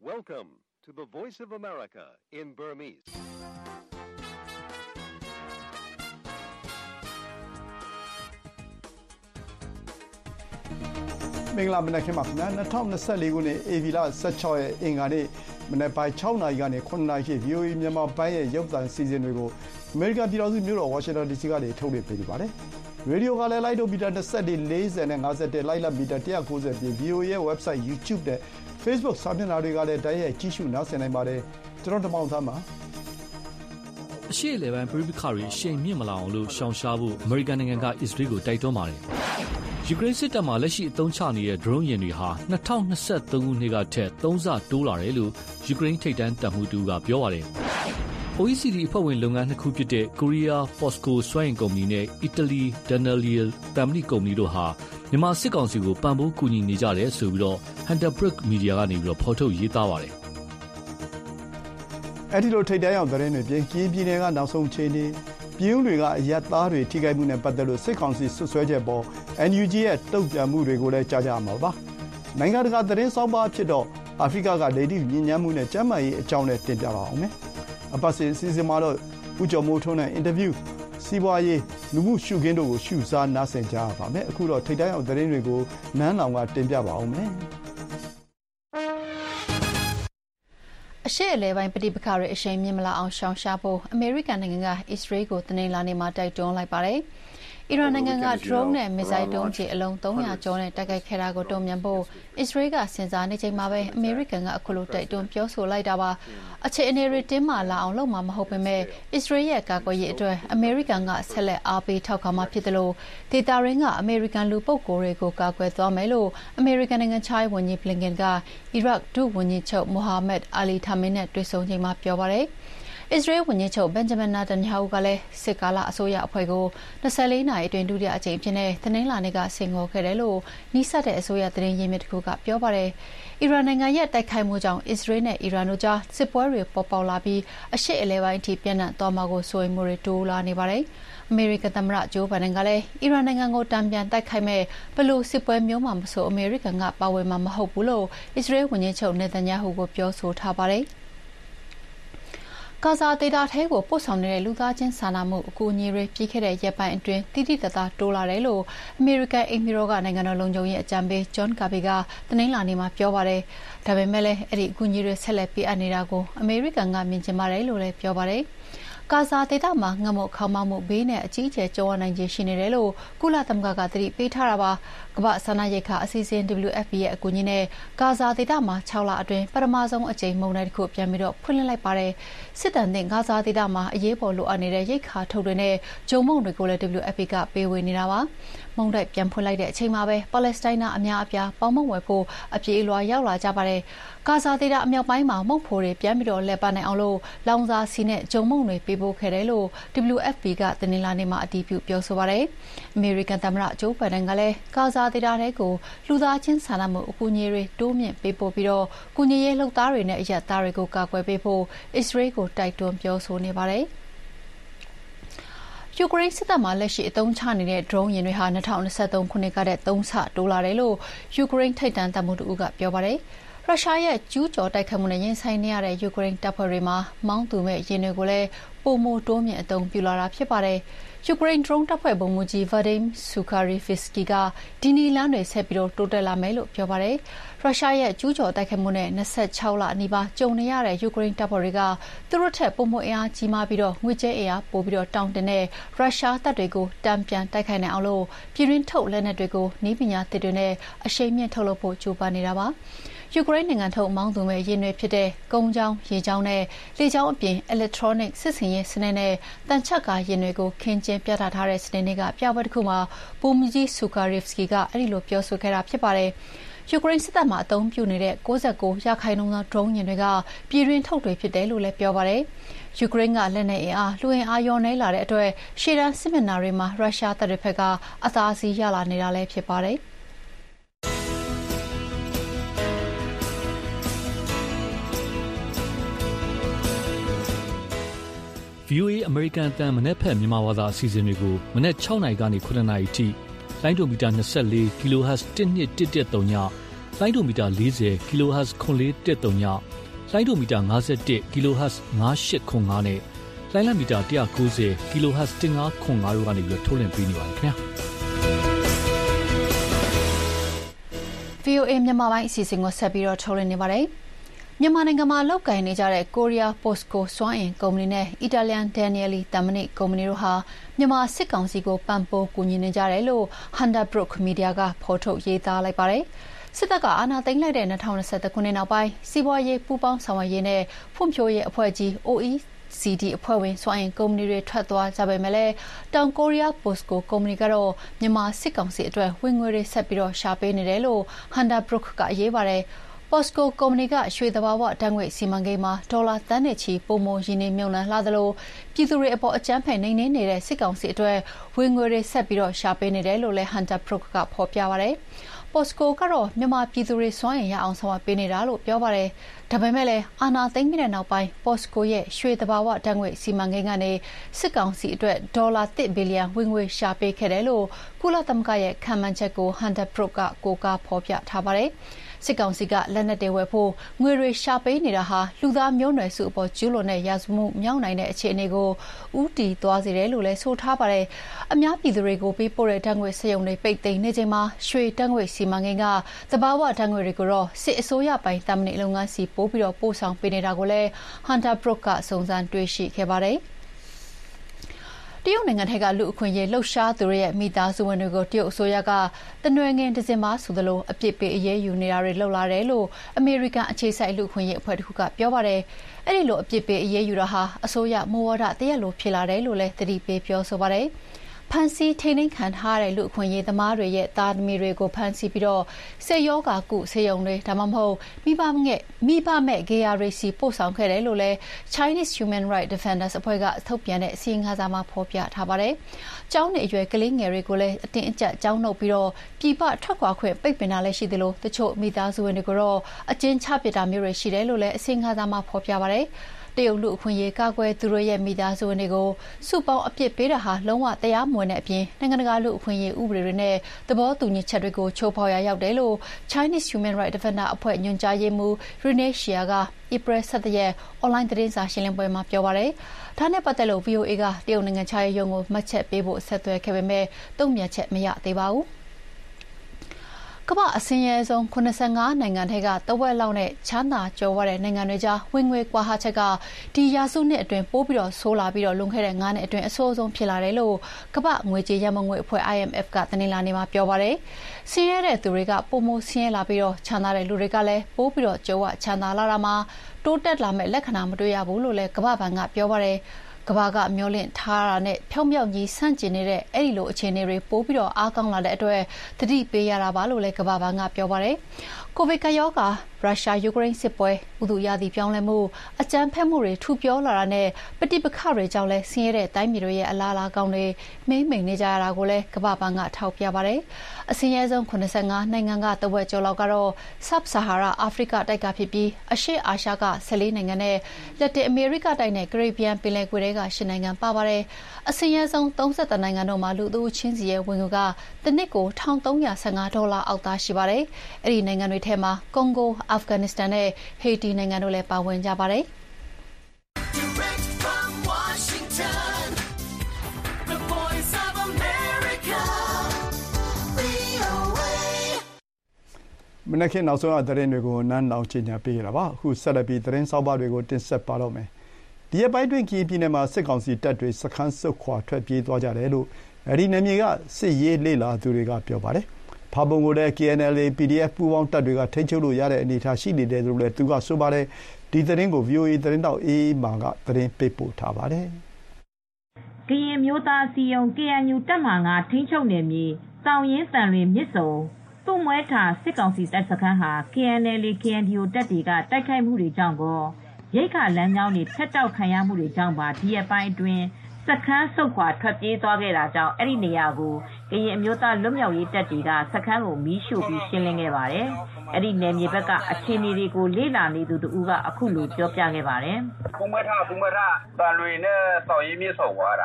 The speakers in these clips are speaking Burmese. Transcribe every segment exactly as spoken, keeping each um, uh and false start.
Welcome to the Voice of America in Burmese. မင်္ဂလာမနက်ခင်းပါခင်ဗျာ၂၀၂၄ခုနှစ်ဧပြီလ၁၆ရက်အင်္ဂါနေ့မနက်ပိုင်း၆နာရီကနေ၇နာရီဗီအိုအေမြန်မာပိုင်းရဲ့ရုပ်သံစီစဉ်တွေကိုအမေရိကန်ပြည်ထောင်စုမြို့တော်ဝါရှင်တန်ဒီစီကနေထုတ်လွှင့်ပေးနေပါတယ်။ရေဒီယိုကလည်းလိုက်ဒိုမီတာ၂၄ ၄၀နဲ့၅၁လိုက်လမီတာ၁၉၀ပြင် ဗီအိုအေရဲ့ website YouTube နဲ့ Facebook စာမျက်နှာတွေကလည်းတိုက်ရိုက်ကြည့်ရှုနားဆင်နိုင်ပါတယ်။ကျွန်တော်တမောင်သားပါအရှေ့အလယ်ပိုင်းပြည်ပခါရီရှိန်မြင့်မလာအောင်လို့ရှောင်ရှားဖို့အမေရိကန်နိုင်ငံကအစ္စရေးကိုတိုက်တွန်းပါတယ်။ယူကရိန်းစစ်တပ်မှလက်ရှိအသုံးချနေတဲ့ drone ယာဉ်တွေဟာ၂၀၂၃ခုနှစ်ကထက်သုံးဆတိုးလာတယ်လို့ယူကရိန်းထိပ်တန်းတပ်မှူးတူကပြောပါတယ်။ အို အီ စီ ဒီ အဖွဲ့ဝင်လုပ်ငန်းနှစ်ခုဖြစ်တဲ့ Korea Posco စွမ်းအင်ကုမ္ပဏီနဲ့ Italy Danelier တမ်မဏိကုမ္ပဏီတို့ဟာမြန်မာစစ်ကောင်စီကိုပံ့ပိုးကူညီနေကြတယ်ဆိုပြီးတော့ Hindenburg Media ကနေပြီးတော့ဖော်ထုတ်ရေးသားပါတယ်။အဲ့ဒီလိုထိပ်တန်းရောက်သတင်းတွေပြင်ကရင်ပြည်နယ်ကနောက်ဆုံးအခြေအနေပြည်ဦးတွေကအရက်သားတွေထိခိုက်မှုနဲ့ပတ်သက်လို့စစ်ကောင်စီဆွဆွဲချက်ပေါ် အန် ယူ ဂျီ ရဲ့တုံ့ပြန်မှုတွေကိုလည်းကြားကြရမှာပါ။နိုင်ငံတကာသတင်းဆောင်ပါဖြစ်တော့အာဖရိကကလေဒီညဉ့်ညမ်းမှုနဲ့ကျန်းမာရေးအကြောင်းနဲ့တင်ပြပါအောင်မယ်။အပတ်စဉ်အစီအစဉ်မှာတော့ဦးကျော်မိုးထွန်းနဲ့အင်တာဗျူးစီးပွားရေးလူမှုရှုခင်းတို့ကိုရှုစားနားဆင်ကြရပါမယ်။အခုတော့ထိပ်တန်းရောက်သတင်းတွေကိုနန်းလောင်ကတင်ပြပါအောင်မယ်။အရှေ့အလယ်ပိုင်းပဋိပက္ခတွေအရှိန်မြင့်မလာအောင်ရှောင်ရှားဖို့အမေရိကန်နိုင်ငံကအစ္စရေးကိုတနင်္လာနေ့မှာတိုက်တွန်းလိုက်ပါတယ်။အီရန်နိုင်ငံက drone နဲ့မစ်ဇိုင်းဒုံးကျည်အလုံး၃၀၀ကျော်နဲ့တိုက်ခိုက်ခဲ့တာကိုတုံ့ပြန်ဖို့အစ္စရေးကစဉ်းစားနေချိန်မှာပဲအမေရိကန်ကအခုလိုတိုက်တွန်းပြောဆိုလိုက်တာပါ။အခြေအနေတွေတင်းမာလာအောင်လုပ်မှာမဟုတ်ပေမဲ့အစ္စရေးရဲ့ကာကွယ်ရေးအတွက်အမေရိကန်ကဆက်လက်အားပေးထောက်ခံမှာဖြစ်တယ်လို့ဒေတာရင်းကအမေရိကန်လူပုဂ္ဂိုလ်တွေကိုကာကွယ်သွားမယ်လို့အမေရိကန်နိုင်ငံခြားရေးဝန်ကြီးဘလင်ကန်ကအီရတ်ဒုဝန်ကြီးချုပ်မိုဟာမက်အာလီထာမင်နဲ့တွေ့ဆုံချိန်မှာပြောပါတယ်။အစ္စရေးဝန်ကြီးချုပ်ဘင်ဂျမင်နာတန်ယာဟုကလည်းစစ်ကာလအစိုးရအဖွဲ့ကို၂၄နာရီအတွင်းဒုတိယအကြိမ်ဖြစ်တဲ့တနင်္လာနေ့ကဆင်ငေါ်ခဲ့တယ်လို့နှိစက်တဲ့အစိုးရသတင်းရင်းမြစ်တစ်ခုကပြောပါတယ်။အီရန်နိုင်ငံရဲ့တိုက်ခိုက်မှုကြောင့်အစ္စရေးနဲ့အီရန်တို့ကြားစစ်ပွဲတွေပေါ်ပေါက်လာပြီးအရှေ့အလယ်ပိုင်းအထိပြန့်နှံ့သွားမှာကိုစိုးရိမ်မှုတွေတိုးလာနေပါတယ်။အမေရိကန်သမ္မတဂျိုးဘိုင်ဒန်ကလည်းအီရန်နိုင်ငံကိုတံပြန်တိုက်ခိုက်မဲ့ဘလို့စစ်ပွဲမျိုးမှမဆိုအမေရိကန်ကပါဝင်မှာမဟုတ်ဘူးလို့အစ္စရေးဝန်ကြီးချုပ်နေတန်ယာဟုကိုပြောဆိုထားပါတယ်။ဂါဇာဒေသထဲကိုပို့ဆောင်နေတဲ့လူသားချင်းစာနာမှုအကူအညီတွေပြီးခဲ့တဲ့ရက်ပိုင်းအတွင်းတိတိတသားတိုးလာတယ်လို့အမေရိကန်အိမ်ဖြူတော်ကနိုင်ငံတော်လုံခြုံရေးအကြံပေးဂျွန်ကာဘီကတနင်္လာနေ့မှာပြောပါတယ်။ဒါပေမဲ့လည်းအဲ့ဒီအကူအညီတွေဆက်လက်ပေးအပ်နေတာကိုအမေရိကန်ကမြင်ချင်ပါတယ်လို့လည်းပြောပါတယ်။ဂါဇာဒေသမှာငတ်မွတ်ခေါင်းပါမှုဘေးနဲ့အကြီးအကျယ်ကြုံရနိုင်ခြေရှိနေတယ်လို့ကုလသမဂ္ဂကသတိပေးထားတာပါ။ကမ္ဘာ့စားနပ်ရိက္ခာအစီအစဉ် ဒဗလျူ အက်ဖ် ပီ ရဲ့အကူအညီနဲ့ဂါဇာဒေသမှာ၆လအတွင်းပထမဆုံးအကြိမ်မုန်တိုင်းတစ်ခုပြန်ပြီးတော့ဖွင့်လှစ်လိုက်ပါတယ်။စစ်တမ်းတင်ဂါဇာဒေသမှာအရေးပေါ်လိုအပ်နေတဲ့ရိက္ခာထုတ်တွေနဲ့ဂျုံမုံတွေကိုလည်း ဒဗလျူ အက်ဖ် ပီ ကပေးဝေနေတာပါ။မုန်တိုင်းပြန်ဖွင့်လိုက်တဲ့အချိန်မှာပဲပါလက်စတိုင်းသားအများအပြားပေါင်းမဝယ်ဖို့အပြေးအလွှာရောက်လာကြပါတယ်။ဂါဇာဒေသအမြောက်ပိုင်းမှာမုံဖိုတွေပြန်ပြီးတော့လဲပတ်နိုင်အောင်လို့လောင်စာဆီနဲ့ဂျုံမုံတွေပေးပို့ခဲ့တယ်လို့ ဒဗလျူ အက်ဖ် ပီ ကတနင်္လာနေ့မှာအတည်ပြုပြောဆိုပါတယ်။အမေရိကန်သမ္မတဂျိုးဘိုင်ဒန်ကလည်းဂါဇာဒေသထဲကိုလူသားချင်းစာနာမှုအကူအညီတွေတိုးမြင့်ပေးပို့ပြီးတော့ကုညီရေးလုပ်သားတွေနဲ့အရက်သားတွေကိုကာကွယ်ပေးဖို့အစ္စရေးကိုတိုက်တွန်းပြောဆိုနေပါတယ်။ယူကရိန်းစစ်တပ်မှလက်ရှိအသုံးချနေတဲ့ drone ယာဉ်တွေဟာ၂၀၂၃ခုနှစ်ကတည်းကသုံးဆတိုးလာတယ်လို့ယူကရိန်းထိပ်တန်းတပ်မှူးတို့ကပြောပါတယ်။ရုရှားရဲ့ကျူးကျော်တိုက်ခိုက်မှုနဲ့ရင်ဆိုင်နေရတဲ့ယူကရိန်းတပ်ဖွဲ့တွေမှာမောင်းသူမဲ့ယာဉ်တွေကိုလည်းပိုမိုတိုးမြင့်အသုံးပြုလာတာဖြစ်ပါတယ်။ယူကရိန်း drone တပ်ဖွဲ့ဗိုလ်မှူးကြီး Vadym Sukharivsky ကဒီနီလန်းတွေဆက်ပြီးတိုးတက်လာမယ်လို့ပြောပါတယ်။ရုရှားရဲ့ကျူးကျော်တိုက်ခိုက်မှုနဲ့၂၆လနီးပါးကြုံနေရတဲ့ယူကရိန်းတပ်ဖွဲ့တွေကသူတို့ထက်ပိုမိုအင်အားကြီးမားပြီးတော့ငွေကြေးအင်အားပိုပြီးတော့တောင်းတင်တဲ့ရုရှားတပ်တွေကိုတံပြန်တိုက်ခိုက်နိုင်အောင်လို့ပြည်တွင်းထုတ်လက်နက်တွေကိုနည်းပညာသစ်တွေနဲ့အရှိန်မြင့်ထုတ်လုပ်ဖို့ကြိုးပမ်းနေတာပါ။ယူကရိန်းနိုင်ငံထုတ်မောင်းသူမဲ့ယာဉ်တွေဖြစ်တဲ့ကုန်းကြောင်းရေကြောင်းနဲ့လေကြောင်းအပြင် electronic စစ်စင်ရေးစနစ်နဲ့တန်ချက်ကာယာဉ်တွေကိုခင်းကျင်းပြသထားတဲ့စနေနေ့ကပြပွဲတစ်ခုမှာဗိုလ်မှူးကြီး Sukharivsky ကအဲ့ဒီလိုပြောဆိုခဲ့တာဖြစ်ပါတယ်။ယူကရိန်းစစ်တပ်မှအသုံးပြုနေတဲ့၉၉ရာခိုင်နှုန်းသော drone ယာဉ်တွေကပြည်တွင်းထုတ်တွေဖြစ်တယ်လို့လည်းပြောပါတယ်။ယူကရိန်းကလက်နက်အင်အားလူအင်အားရောနေလာတဲ့အတွက်ရှေ့တန်းစစ်မျက်နှာတွေမှာရုရှားတပ်တွေဘက်ကအသာစီးရလာနေတာလည်းဖြစ်ပါတယ်။ဗီအိုအေ အမေရိကန်အသံမနက်ဖြန်မြန်မာဘာသာအစီအစဉ်တွေကိုမနက်၆နာရီကနေ၇နာရီထိလိုင်းဒိုမီတာ၂၄ ကီလိုဟတ်ဇ် တစ်နှစ်တစ်တစ်သုံးညလိုင်းဒိုမီတာ၄၀ kilohertz ခွန်လေးတစ်တုံညလိုင်းဒိုမီတာ၅၁ kilohertz ၅၈ခွန်၅နဲ့လိုင်းလမီတာ၁၉၀ kilohertz ၁၅ခွန်၅တို့ကနေပြီးထုတ်လွှင့်ပေးနေပါတယ်ခင်ဗျာဗီအိုအေ မြန်မာပိုင်းအစီအစဉ်ကိုဆက်ပြီးတော့ထုတ်လွှင့်နေပါတယ်မြန်မာနိုင်ငံမှာလောက်ကိုင်နေကြတဲ့ကိုရီးယား Posco စွမ်းအင်ကုမ္ပဏီနဲ့အီတာလျန် Danieli တမနစ်ကုမ္ပဏီတို့ဟာမြန်မာစစ်ကောင်စီကိုပံ့ပိုးကူညီနေကြတယ်လို့ Hindenburg Media ကဖော်ထုတ်ရေးသားလိုက်ပါတယ်။စစ်တပ်ကအာဏာသိမ်းလိုက်တဲ့၂၀၂၁ခုနှစ်နောက်ပိုင်းစီးပွားရေးပူးပေါင်းဆောင်ရွက်ရေးနဲ့ဖွံ့ဖြိုးရေးအဖွဲ့ကြီး O E C D အဖွဲ့ဝင်စွမ်းအင်ကုမ္ပဏီတွေထွက်သွားကြပေမဲ့လည်းတောင်ကိုရီးယား Posco ကုမ္ပဏီကတော့မြန်မာစစ်ကောင်စီအတွက်ဝင်ငွေတွေဆက်ပြီးတော့ရှာပေးနေတယ်လို့ Hindenburg ကရေးပါတယ်။ Posco ကုမ္ပဏီကရွှေသဘာဝဓာတ်ငွေ့စီမံကိန်းမှာဒေါ်လာသန်းနဲ့ချီပုံမရင်းနှီးမြှုပ်နှံလာသလိုပြည်သူတွေအပေါ်အကြမ်းဖက်နှိမ်နင်းနေတဲ့စစ်ကောင်စီအတွက်ဝင်ငွေတွေဆက်ပြီးတော့ရှာပေးနေတယ်လို့လည်း Hindenburg ကဖော်ပြပါတယ်။ Posco ကတော့မြန်မာပြည်သူတွေစွမ်းအင်ရအောင်ဆောင်ရွက်ပေးနေတာလို့ပြောပါတယ်။ဒါပေမဲ့လည်းအာဏာသိမ်းပြီးတဲ့နောက်ပိုင်း Posco ရဲ့ရွှေသဘာဝဓာတ်ငွေ့စီမံကိန်းကနေစစ်ကောင်စီအတွက်ဒေါ်လာတစ်ဘီလီယံဝင်ငွေရှာပေးခဲ့တယ်လို့ကုလသမဂ္ဂရဲ့ခံမှန်းချက်ကို Hindenburg ကကိုးကားဖော်ပြထားပါတယ်။စစ်ကောင်စီကလက်နက်တွေဝယ်ဖို့ငွေတွေရှာပေးနေတာဟာလူသားမျိုးနွယ်စုအပေါ်ကျူးလွန်တဲ့ရာဇဝတ်မှုမြောက်နိုင်တဲ့အခြေအနေကိုဦးတည်သွားစေတယ်လို့လည်းဆိုထားပါတယ်။အများပြည်သူတွေကိုပေးပို့တဲ့ဓာတ်ငွေစက်ရုံတွေပိတ်သိမ်းနေချိန်မှာရွှေဓာတ်ငွေစီမံကိန်းကသဘာဝဓာတ်ငွေတွေကိုတော့စစ်အစိုးရပိုင်းတာမန်လုပ်ငန်းစီပို့ပြီးတော့ပို့ဆောင်ပေးနေတာကိုလည်း Hindenburg ကစုံစမ်းတွေ့ရှိခဲ့ပါတယ်။တရုတ်နိုင်ငံထဲကလူအခွင့်အရေးလှုပ်ရှားသူတွေရဲ့မိသားစုဝင်တွေကိုတရုတ်အစိုးရကတနွယ်ငင်ဒဇင်မာဆိုသလိုအပြစ်ပေးအရေးယူနေတာတွေလှုပ်လာတယ်လို့အမေရိကန်အခြေစိုက်လူအခွင့်အရေးအဖွဲ့တစ်ခုကပြောပါတယ်။အဲ့ဒီလိုအပြစ်ပေးအရေးယူတာဟာအစိုးရမူဝါဒတရက်လိုဖြစ်လာတယ်လို့လည်းသတိပေးပြောဆိုပါတယ်။ဖန်စီထိန်းသိမ်းခံထားတဲ့လူအခွင့်အရေးသမားတွေရဲ့တာသမီတွေကိုဖန်စီပြီးတော့ဆေးရောဂါကုဆေးရုံတွေဒါမှမဟုတ်မိဘငဲ့မိဘမဲ့ဂေယာတွေစီပို့ဆောင်ခဲ့တယ်လို့လည်း Chinese Human Rights Defenders အဖွဲ့ကထုတ်ပြန်တဲ့အစီရင်ခံစာမှာဖော်ပြထားပါတယ်။ကျောင်းနေအရွယ်ကလေးငယ်တွေကိုလည်းအတင်းအကျပ်ကျောင်းနှုတ်ပြီးတော့ပြည်ပထွက်ခွာခွင့်ပိတ်ပင်တာလည်းရှိသလိုတချို့မိသားစုဝင်တွေကိုတော့အကျဉ်းချပစ်တာမျိုးတွေရှိတယ်လို့လည်းအစီရင်ခံစာမှာဖော်ပြပါတယ်။တရုတ်လူအခွင့်အရေးကာကွယ်သူတို့ရဲ့မိသားစုဝင်တွေကိုစုပေါင်းအပြစ်ပေးတာဟာလုံးဝတရားမဝင်တဲ့အပြင်နိုင်ငံတကာလူအခွင့်အရေးဥပဒေတွေနဲ့သဘောတူညီချက်တွေကိုချိုးဖောက်ရာရောက်တယ်လို့ Chinese Human Rights Defender အဖွဲ့ညွှန်ကြားရေးမှူး Rene Shia က ဧပြီ၁၁ရက်အွန်လိုင်းသတင်းစာရှင်းလင်းပွဲမှာပြောပါတယ်။ဒါနဲ့ပတ်သက်လို့ ဗီအိုအေကတရုတ်နိုင်ငံခြားရေးရုံးကိုမှတ်ချက်ပေးဖို့ဆက်သွယ်ခဲ့ပေမဲ့တုံ့ပြန်ချက်မရသေးပါဘူး။ကမ္ဘာအဆင်းရဲဆုံး၇၅နိုင်ငံထဲကတဝက်လောက်နဲ့ချမ်းသာကြွယ်ဝတဲ့နိုင်ငံတွေကြားဝင်ငွေကွာဟချက်ကဒီရာစုနှစ်အတွင်းပိုးပြီးတော့ဆိုးလာပြီးတော့လွန်ခဲ့တဲ့၅နှစ်အတွင်းအဆိုးဆုံးဖြစ်လာတယ်လို့ကမ္ဘာငွေကြေးရန်ပုံငွေအဖွဲ့ I M F ကတနင်္လာနေ့မှာပြောပါတယ်။ဆင်းရဲတဲ့သူတွေကပိုမိုဆင်းရဲလာပြီးတော့ချမ်းသာတဲ့လူတွေကလည်းပိုးပြီးတော့ကြွယ်ဝချမ်းသာလာတာမှာတိုးတက်လာမဲ့လက္ခဏာမတွေ့ရဘူးလို့လည်းကမ္ဘာဘဏ်ကပြောပါတယ်။ကမ္ဘာကမျောလင့်ထားတာနဲ့ဖြောင်းမြောက်ကြီးဆန့်ကျင်နေတဲ့အဲ့ဒီလိုအခြေအနေတွေပိုးပြီးတော့အားကောင်းလာတဲ့အတွက်သတိပေးရတာပါလို့လည်းကမ္ဘာဘဏ်ကပြောပါတယ်။ကိုဗစ်ကရောဂါရုရှားယူကရိန်းစစ်ပွဲဥတုရာသီပြောင်းလဲမှုအကြမ်းဖက်မှုတွေထူပြောလာတာနဲ့ပဋိပက္ခတွေကြောင့်လဲဆင်းရဲတဲ့တိုင်းပြည်တွေရဲ့အလားအလာကောင်းတွေမိမ့်မိန်နေကြရတာကိုလည်းကမ္ဘာဘဏ်ကထောက်ပြပါတယ်။အဆင်းရဲဆုံး၇၅နိုင်ငံကတဝက်ကျော်လောက်ကတော့ Sub-Sahara အာဖရိကတိုက်ကဖြစ်ပြီးအရှေ့အာရှက၁၄နိုင်ငံနဲ့လက်တင်အမေရိကတိုက်နဲ့ကရိဘီယန်ပင်လယ်ကွေ့တွေက၈နိုင်ငံပါပါတယ်။အဆင်းရဲဆုံး၃၁နိုင်ငံတို့မှာလူသူချင်းစီရဲ့ဝင်ငွေကတစ်နှစ်ကို၁၃၁၅ဒေါ်လာအောက်သားရှိပါတယ်။အဲ့ဒီနိုင်ငံတွေထဲမှာကွန်ဂိုအာဖဂန်နစ္စတန်နဲ့ဟေတီနိုင်ငံတို့လည်းပါဝင်ကြပါတယ်။ Direct from Washington, the voice of America, V O A မနက်ခင်းနောက်ဆုံးအသတင်းတွေကိုနန်းလောင်ချညာပေးကြတာပါအခုဆက်လက်ပြီးသတင်းစောက်ပါတွေကိုတင်ဆက်ပါတော့မယ်ဒီရက်ပိုင်းတွင်ကရင်ပြည်နယ်မှာစစ်ကောင်စီတပ်တွေစခန်းစုခွာထွက်ပြေးသွားကြတယ်လို့အဲဒီနယ်မြေကစစ်ရေးလေ့လာသူတွေကပြောပါတယ်ဖာပုံကိုလည်း K N L A P D F ပူးပေါင်းတပ်တွေကထိန်းချုပ်လို့ရတဲ့အနေအထားရှိနေတယ်လို့လည်းသူကဆိုပါတယ်ဒီသတင်းကို V O A သတင်းတောက်အေးအေးမာကသတင်းပေးပို့ထားပါတယ်ကရင်မျိုးသားစီယုံ K N U တပ်မဟာထိန်းချုပ်နယ်မြေစောင်းရင်တန်လွင်မြစ်စုံသူ့မွဲထာစစ်ကောင်စီတပ်စခန်းဟာ K N L A K N D O တပ်တွေကတိုက်ခိုက်မှုတွေကြောင့်ကောရိတ်ခါလမ်းကြောင်းတွေဖျက်တောက်ခံရမှုတွေကြောင့်ပါဒီရက်ပိုင်းအတွင်းစခန်းဆုတ်ခွာထွက်ပြေးသွားခဲ့တာကြောင့်အဲ့ဒီနေရာကိုကရင်အမျိုးသားလွတ်မြောက်ရေးတပ်တွေကစခန်းကိုမီးရှို့ပြီးရှင်းလင်းခဲ့ပါတယ်။အဲ့ဒီနယ်မြေဘက်ကအခြေအနေတွေကိုလေ့လာနေသူတူကအခုလိုပြောပြခဲ့ပါတယ်။ဘုံမထဘုံမထတန်လွေနဲ့စော်ရင်းမြစ်ဆော်ွားတာ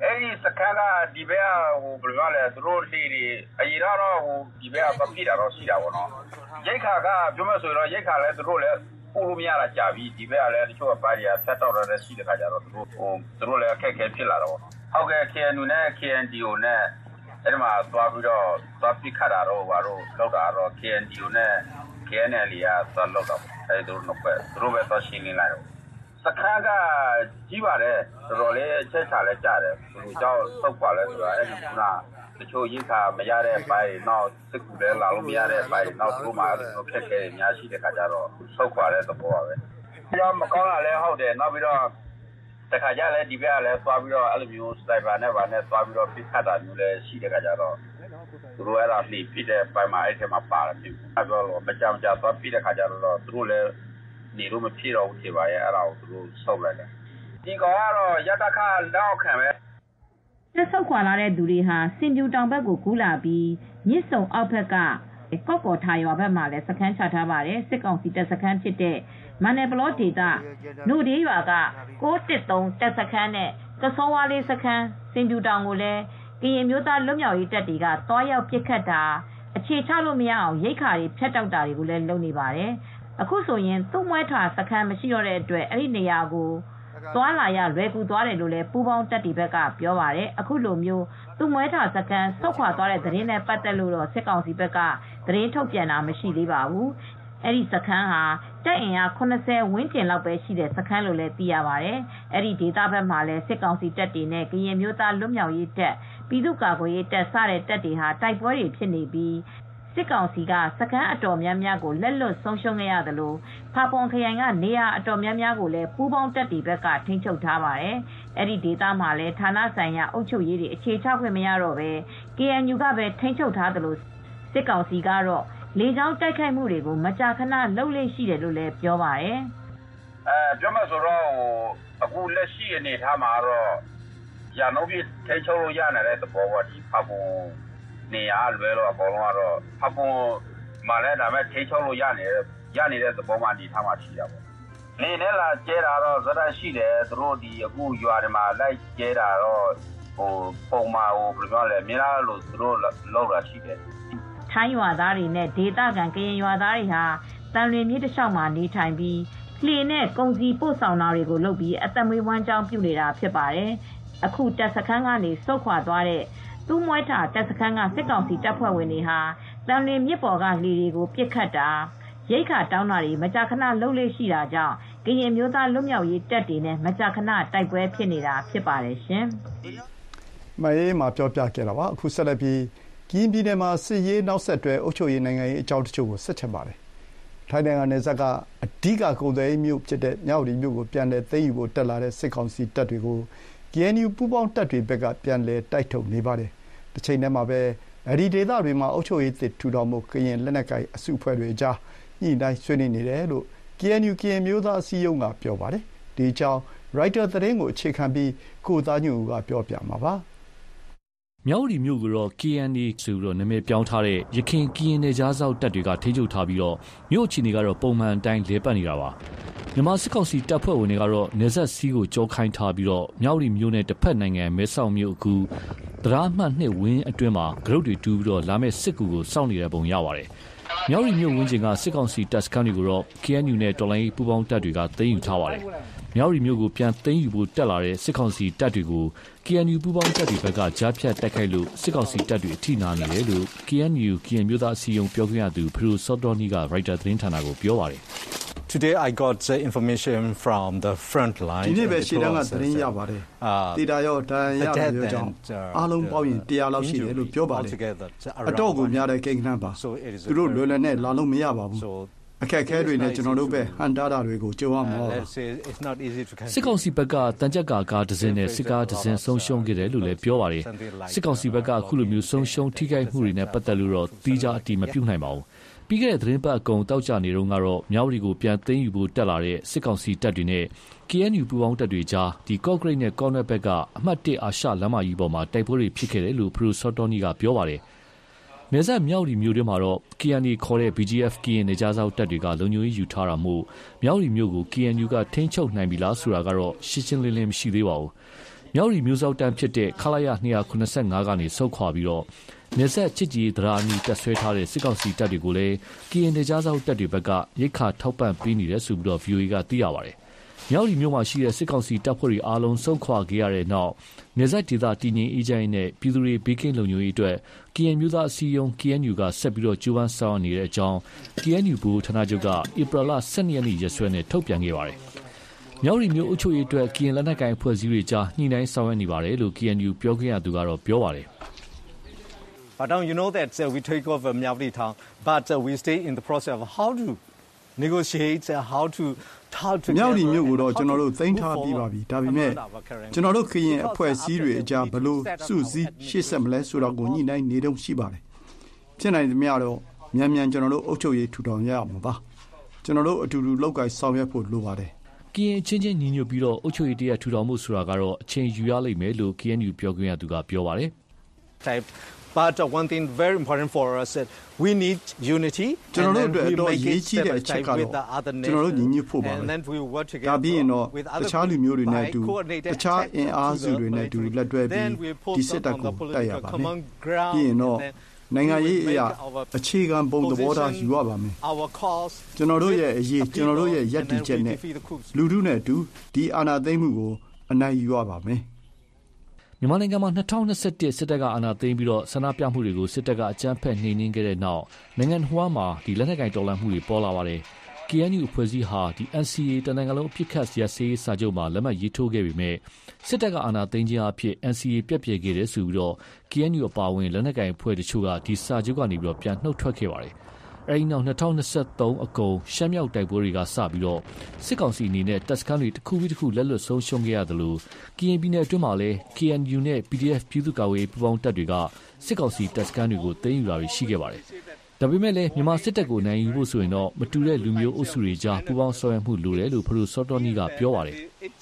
အဲ့ဒီစကန်ကဒီဘက်ကဟိုဘယ်လိုလဲသူတို့လေတွေအရင်တော့ဟိုဒီဘက်ကပြပြတာတော့ရှိတာပေါ့နော်ရိတ်ခါကပြောမဆိုတော့ရိတ်ခါလဲသူတို့လည်းပို့လို့မရတာကြာပြီဒီဘက်ကလည်းတချို့ကပါရီယာဆက်တော့လည်းရှိတဲ့ခါကျတော့သူတို့ဟိုသူတို့လည်းအခက်အခဲဖြစ်လာတော့ဟုတ်ကဲ့ K N U နဲ့ K N D O နဲ့အဲ့ဒီမှာသွားပြီးတော့သွားပြခတ်တာတော့ဘာလို့လောက်တာတော့ K N D O နဲ့ K N L ကသွားလောက်တော့အဲ့တို့တော့ပဲသူတို့ပဲသွားရှင်းနေလိုက်တော့စခန်းကကြီးပါတယ်တော်တော်လေးချက်ချလဲကြတယ်ဘယ်လိုကြောက်သုတ်ပါလဲဆိုတာအဲ့ဒီကတချို့ရိခါမရတဲ့ပိုင်းနောက်စစ်ကူလဲလာလို့မရတဲ့ပိုင်းနောက်သူ့မှာတော့ခက်ခဲအများရှိတဲ့ခါကျတော့ဆုတ်ခွာတဲ့သဘောပါပဲပြီးတော့မကောင်းတာလဲဟုတ်တယ်နောက်ပြီးတော့တခါကြလဲဒီဘက်ကလဲသွားပြီးတော့အဲ့လိုမျိုးစတိုင်ပါနဲ့ဗာနဲ့သွားပြီးတော့ပြစ်ခတ်တာမျိုးလဲရှိတဲ့ခါကျတော့သူတို့အဲ့ဒါနှိပြတဲ့ပိုင်းမှာအဲ့ထဲမှာပါတယ်ပြအဲ့တော့မကြမ်းကြသွားပြတဲ့ခါကျတော့သူတို့လဲနေလို့မဖြစ်တော့ဘူးဖြစ်ပါရဲ့အဲ့ဒါကိုသူတို့ဆုတ်လိုက်တယ်ဒီကောင်ကတော့ရတခါလောက်ခံပဲတက်ဆုတ်ခွာလာတဲ့သူတွေဟာစင်ပြူတောင်ဘက်ကိုကူးလာပြီးမြစ်စုံအောက်ဘက်ကကော့ကော်ထာရွာဘက်မှာလည်းစခန်းချထားပါတယ်စစ်ကောင်စီတပ်စခန်းဖြစ်တဲ့မန်နယ်ဘလော့ဒေသနှုတ်ဒီရွာကကိုးတစ်သုံးတပ်စခန်းနဲ့ကစောဝါလေးစခန်းစင်ပြူတောင်ကိုလည်းကရင်မျိုးသားလွတ်မြောက်ရေးတပ်တွေကတွားရောက်ပစ်ခတ်တာအခြေချလို့မရအောင်ရိတ်ခါတွေဖျက်တောက်တာတွေကိုလည်းလုပ်နေပါတယ်အခုဆိုရင်သူ့မွဲထာစခန်းမရှိတော့တဲ့အတွက်အဲ့ဒီနေရာကိုသွားလာရလွယ်ကူသွားတယ်လို့လည်းပူပေါင်းတပ်တွေဘက်ကပြောပါတယ်အခုလိုမျိုးသူ့မွဲထာစခန်းဆုတ်ခွာသွားတဲ့သတင်းနဲ့ပတ်သက်လို့တော့စစ်ကောင်စီဘက်ကသတင်းထုတ်ပြန်တာမရှိသေးပါဘူးအဲ့ဒီစခန်းဟာတပ်အင်အားခုနှစ်ဆယ်ဝန်းကျင်လောက်ပဲရှိတဲ့စခန်းလို့လည်းသိရပါတယ်အဲ့ဒီဒေသဘက်မှာလည်းစစ်ကောင်စီတပ်တွေနဲ့ကရင်မျိုးသားလွတ်မြောက်ရေးတပ်ပြည်သူ့ကာကွယ်ရေးတပ်စတဲ့တပ်တွေဟာတိုက်ပွဲတွေဖြစ်နေပြီးစစ်ကောင်စီကစခန်းအတော်များများကိုလက်လွတ်ဆုံးရှုံးခဲ့ရသလိုဖာပွန်ခရိုင်ကနေရာအတော်များများကိုလည်းပူးပေါင်းတပ်တွေဘက်ကထိန်းချုပ်ထားပါတယ်။အဲ့ဒီဒေသမှာလည်းဌာနဆိုင်ရာအုပ်ချုပ်ရေးတွေအခြေချခွင့်မရတော့ပဲ K N U ကပဲထိန်းချုပ်ထားသလိုစစ်ကောင်စီကတော့လေကြောင်းတိုက်ခိုက်မှုတွေကိုမကြာခဏလုပ်လေ့ရှိတယ်လို့လည်းပြောပါတယ်။အဲပြောမဆိုတော့အခုလက်ရှိအနေထားမှာတော့ရန်ကုန်ပြည်ထိန်းချုပ်လို့ရနေတဲ့သဘောပေါ့ဒီဖာပွန်နေရလွယ်တော့အကုန်လုံးကတော့ဖပွန်မှလည်းဒါမဲ့ထိချုပ်လို့ရနေရနေတဲ့သဘောမှနေထားမှရှိတာပေါ့နေနဲ့လာကျဲတာတော့ဇာတ်ရှိတယ်သူတို့ဒီအခုရွာတွေမှာလိုက်ကျဲတာတော့ဟိုပုံမှန်ဟိုဘယ်လိုလဲမြင်လာလို့သူတို့လောက်တာရှိတယ်ထိုင်းရွာသားတွေနဲ့ဒေသခံကရင်ရွာသားတွေဟာတန်လွင်မြစ်တစ်လျှောက်မှာနေထိုင်ပြီးလှေနဲ့ကုန်စည်ပို့ဆောင်တာတွေကိုလုပ်ပြီးအသက်မွေးဝမ်းကြောင်းပြုနေတာဖြစ်ပါတယ်အခုတပ်စခန်းကနေစုတ်ခွာသွားတဲ့သူ့မွဲထာတပ်စခန်းကစစ်ကောင်စီတပ်ဖွဲ့ဝင်တွေဟာတန်လွင်မြစ်ပေါ်ကလေတွေကိုပစ်ခတ်တာရိတ်ခါတောင်းတာတွေမကြာခဏလှုပ်လေ့ရှိတာကြောင့်ကရင်မျိုးသားလွတ်မြောက်ရေးတပ်တွေနဲ့မကြာခဏတိုက်ပွဲဖြစ်နေတာဖြစ်ပါတယ်ရှင်။မအေးမှာပြောပြခဲ့တာပါအခုဆက်လက်ပြီးကရင်ပြည်နယ်မှာစစ်ရေးနောက်ဆက်တွဲအုပ်ချုပ်ရေးနိုင်ငံရေးအကြောင်းတချို့ကိုဆက်ချက်ပါတယ်။ထိုင်းနိုင်ငံနယ်စပ်ကအဓိကကုန်သွယ်ရေးမြို့ဖြစ်တဲ့မြဝတီမြို့ကိုပြန်လည်သိမ်းယူဖို့တက်လာတဲ့စစ်ကောင်စီတပ်တွေကိုK N U ပူးပေါင်းတပ်တွေဘက်ကပြန်လည်တိုက်ထုတ်နေပါတယ်။တစ်ချိန်တည်းမှာပဲအဲဒီဒေသတွေမှာအုပ်ချုပ်ရေးသစ်ထူထောင်မှုကရင်လက်နက်ကိုင်အစုအဖွဲ့တွေအကြားညှိနှိုင်းဆွေးနွေးနေတယ်လို့ K N U ကရင်မျိုးသားအစည်းအရုံးကပြောပါတယ်။ဒီအကြောင်း Reuters သတင်းကိုအခြေခံပြီးကိုသားညွန့်ဦးကပြောပြမှာပါ။မြောက်ရီမြို့ကတော့ K N A ဆိုပြီးတော့နာမည်ပြောင်းထားတဲ့ရခိုင်ကရင်နယ်ကြားစောက်တပ်တွေကထိန်းချုပ်ထားပြီးတော့မြို့အခြေအနေကတော့ပုံမှန်အတိုင်းလဲပတ်နေတာပါ။မြန်မာစစ်ကောင်စီတပ်ဖွဲ့ဝင်တွေကတော့နယ်စပ်စီးကိုကြောခိုင်းထားပြီးတော့မြောက်ရီမြို့နဲ့တစ်ဖက်နိုင်ငံမဲဆောက်မြို့အခုတရားမှတ်နှစ်ဝင်းအတွင်းမှာဂရုတ်တွေတူးပြီးတော့လာမယ့်စစ်ကူကိုစောင့်နေတဲ့ပုံရပါတယ်။မြောက်ရီမြို့ဝင်းကျင်ကစစ်ကောင်စီတပ်စခန်းတွေကိုတော့ K N U နဲ့တော်လိုင်းပူးပေါင်းတပ်တွေကသိမ်းယူထားပါတယ်။မြောက်ရီမြို့ကိုပြန်သိမ်းယူဖို့တက်လာတဲ့စစ်ကောင်စီတပ်တွေကို K N U ပူးပေါင်းတပ်တွေဘက်ကကြားဖြတ်တိုက်ခိုက်လို့စစ်ကောင်စီတပ်တွေအထိနာနေတယ်လို့ K N U ကရင်မျိုးသားအစည်းအရုံးပြောခွင့်ရသူဖရူစောတော်နီက Reuters သတင်းဌာနကိုပြောပါတယ်။ Today I got the information from the front line ဒီနေ့ပဲရှေ့တန်းကသတင်းရပါတယ်။ဒေတာရောဒဏ်ရာရတဲ့ကြောင့်အားလုံးပေါင်းရင်တရာလောက်ရှိတယ်လို့ပြောပါတယ်။အတော့ကိုများတဲ့ကိန်းဂဏန်းပါ။သူတို့လွယ်လွယ်နဲ့လာလို့မရပါဘူး။အခက်အခဲတွေနဲ့ကျွန်တော်တို့ပဲဟန်တာတာတွေကိုကြုံရမှာပါစစ်ကောင်စီဘက်ကတန်ကြပ်ကာကာဒဇင်းနဲ့စစ်ကားဒဇင်းဆုံးရှုံးခဲ့တယ်လို့လည်းပြောပါတယ်စစ်ကောင်စီဘက်ကအခုလိုမျိုးဆုံးရှုံးထိခိုက်မှုတွေနဲ့ပတ်သက်လို့တော့တီးခြားအတိမပြုတ်နိုင်ပါဘူးပြီးခဲ့တဲ့သတင်းပတ်အကုန်တောက်ကြနေတော့ကတော့မြောက်ရီကိုပြန်သိမ်းယူဖို့တက်လာတဲ့စစ်ကောင်စီတပ်တွေနဲ့ K N U ပူးပေါင်းတပ်တွေကြားဒီကော့ဂရိတ်နဲ့ကော့နက်ဘက်ကအမှတ်၁အာရှလမ်းမကြီးပေါ်မှာတိုက်ပွဲတွေဖြစ်ခဲ့တယ်လို့ဖရူစောတော်နီကပြောပါတယ်နယ်စပ်မြောက်ရီမြို့တွင်းမှာတော့ K N A ခေါ်တဲ့ B G F ကရင်နေကြားစောက်တပ်တွေကလုံခြုံရေးယူထားတာမို့မြောက်ရီမြို့ကို K N U ကထိန်းချုပ်နိုင်ပြီလားဆိုတာကတော့ရှင်းရှင်းလင်းလင်းမရှိသေးပါဘူးမြောက်ရီမျိုးစောက်တန်းဖြစ်တဲ့ခလာရtwo seventy-fiveကနေဆုတ်ခွာပြီးတော့နေဆက်ချစ်ကြီးသရာနီတက်ဆွဲထားတဲ့စစ်ကောင်စီတပ်တွေကိုလည်းကရင်ဒေသစောက်တပ်တွေဘက်ကရိတ်ခါထောက်ပံ့ပေးနေတယ်ဆိုပြီးတော့ V O A ကသိရပါတယ်။မြောက်ရီမျိုးမှာရှိတဲ့စစ်ကောင်စီတပ်ဖွဲ့တွေအားလုံးဆုံးခွာခဲ့ရတဲ့နောက်နေဆက်ဒေသတည်ငြိမ်အေးချမ်းနဲ့ပြည်သူတွေဘေးကင်းလုံခြုံရေးအတွက် K N U သားအစည်းအရုံး K N U ကဆက်ပြီးတော့ကြိုးပမ်းဆောင်နေတဲ့အကြောင်း K N U ဘူဌာနချုပ်ကဧပြီလtwelveရက်နေ့ရက်စွဲနဲ့ထုတ်ပြန်ခဲ့ပါတယ်။မြောက်ရီမျိုးအုပ်ချုပ်ရေးအတွက်ကရင်လက်နက်ကိုင်အဖွဲ့အစည်းတွေကြားညှိနှိုင်းဆောင်ရွက်နေပါတယ်လို့ K N U ပြောခွင့်ရသူကတော့ပြောပါတယ်။ But now you know that uh, we take over Myavli town, but uh, we stay in the process of how to negotiate, uh, how to talk together. မြောက်ရီမျိုးကိုတော့ကျွန်တော်တို့သိမ်းထားပြီးပါပြီ။ဒါပေမဲ့ကျွန်တော်တို့ခရင်အဖွဲ့အစည်းတွေအကြားဘလို့စုစည်းရှေ့ဆက်မလဲဆိုတော့ကိုညှိနှိုင်းနေတော့ရှိပါတယ်။ဖြစ်နိုင်သမျှတော့မြန်မြန်ကျွန်တော်တို့အုပ်ချုပ်ရေးထူထောင်ရအောင်ပါ။ကျွန်တော်တို့အတူတူလောက်ကင်ဆောင်ရွက်ဖို့လိုပါတယ်။ကရင်ချင်းချင်းညီညွတ်ပြီးတော့အုပ်ချုပ်ရေးတရားထူထောင်မှုဆိုတာကတော့အချိန်ယူရလိမ့်မယ်လို့ K N U ပြောခွင့်ရသူကပြောပါတယ်။ But uh, one thing very important for us is that we need unity ကျွန်တော်တို့အတွက်တော့ရေးကြီးတဲ့အချက်ကတော့ကျွန်တော်တို့ညီညွတ်ဖို့ပါပဲ။ဒါပြီးရင်တော့တခြားလူမျိုးတွေနဲ့အတူတခြားအင်အားစုတွေနဲ့အတူလက်တွဲပြီးဒီစစ်တပ်ကိုတိုက်ရပါမယ်။ပြီးရင်တော့နိုင်ငံရေးအရာအခြေခံပုံသဘောထားယူရပါမယ်။ကျွန်တော်တို့ရဲ့အရေးကျွန်တော်တို့ရဲ့ယက်တီချက်နဲ့လူထုနဲ့အတူဒီအာဏာသိမ်းမှုကိုအနိုင်ယူရပါမယ်။မြန်မာနိုင်ငံမှာtwenty twenty-oneစစ်တပ်ကအာဏာသိမ်းပြီးတော့ဆန္ဒပြမှုတွေကိုစစ်တပ်ကအကြမ်းဖက်နှိမ်နင်းခဲ့တဲ့နောက်နိုင်ငံတော်မှာဒီလက်နက်ကိုင်တော်လှန်မှုတွေပေါ်လာပါတယ်။ K N U အဖွဲ့အစည်းဟာဒီ N C A တနိုင်ငံလုံးအပြစ်ခတ်ရစေးစာချုပ်မှာလက်မှတ်ရေးထိုးခဲ့ပေမဲ့စစ်တပ်ကအာဏာသိမ်းခြင်းအဖြစ် N C A ပြက်ပြယ်ခဲ့တယ်ဆိုပြီးတော့ K N U အပါအဝင်လက်နက်ကိုင်အဖွဲ့တချို့ကဒီစာချုပ်ကနေပြီးတော့ပြန်နှုတ်ထွက်ခဲ့ပါတယ်။အဲဒီနောက်twenty twenty-threeအကုန်ရှမ်းမြောက်တိုက်ပွဲတွေကစပြီးတော့စစ်ကောင်စီအနေနဲ့တပ်စခန်းတွေတစ်ခုပြီးတစ်ခုလက်လွတ်ဆုံးရှုံးခဲ့ရတယ်လို့ကရင်ပြည်နယ်အတွင်းမှာလည်း K N U နဲ့ P D F ပြည်သူ့ကာကွယ်ရေးပူးပေါင်းတပ်တွေကစစ်ကောင်စီတပ်စခန်းတွေကိုသိမ်းယူတာတွေရှိခဲ့ပါတယ်။ဒါပေမဲ့လည်းမြန်မာစစ်တပ်ကိုနိုင်ယူဖို့ဆိုရင်တော့မတူတဲ့လူမျိုးအုပ်စုတွေကြားပူးပေါင်းဆောင်ရွက်မှုလိုတယ်လို့ဖရိုစောတော်နီကပြောပါတယ်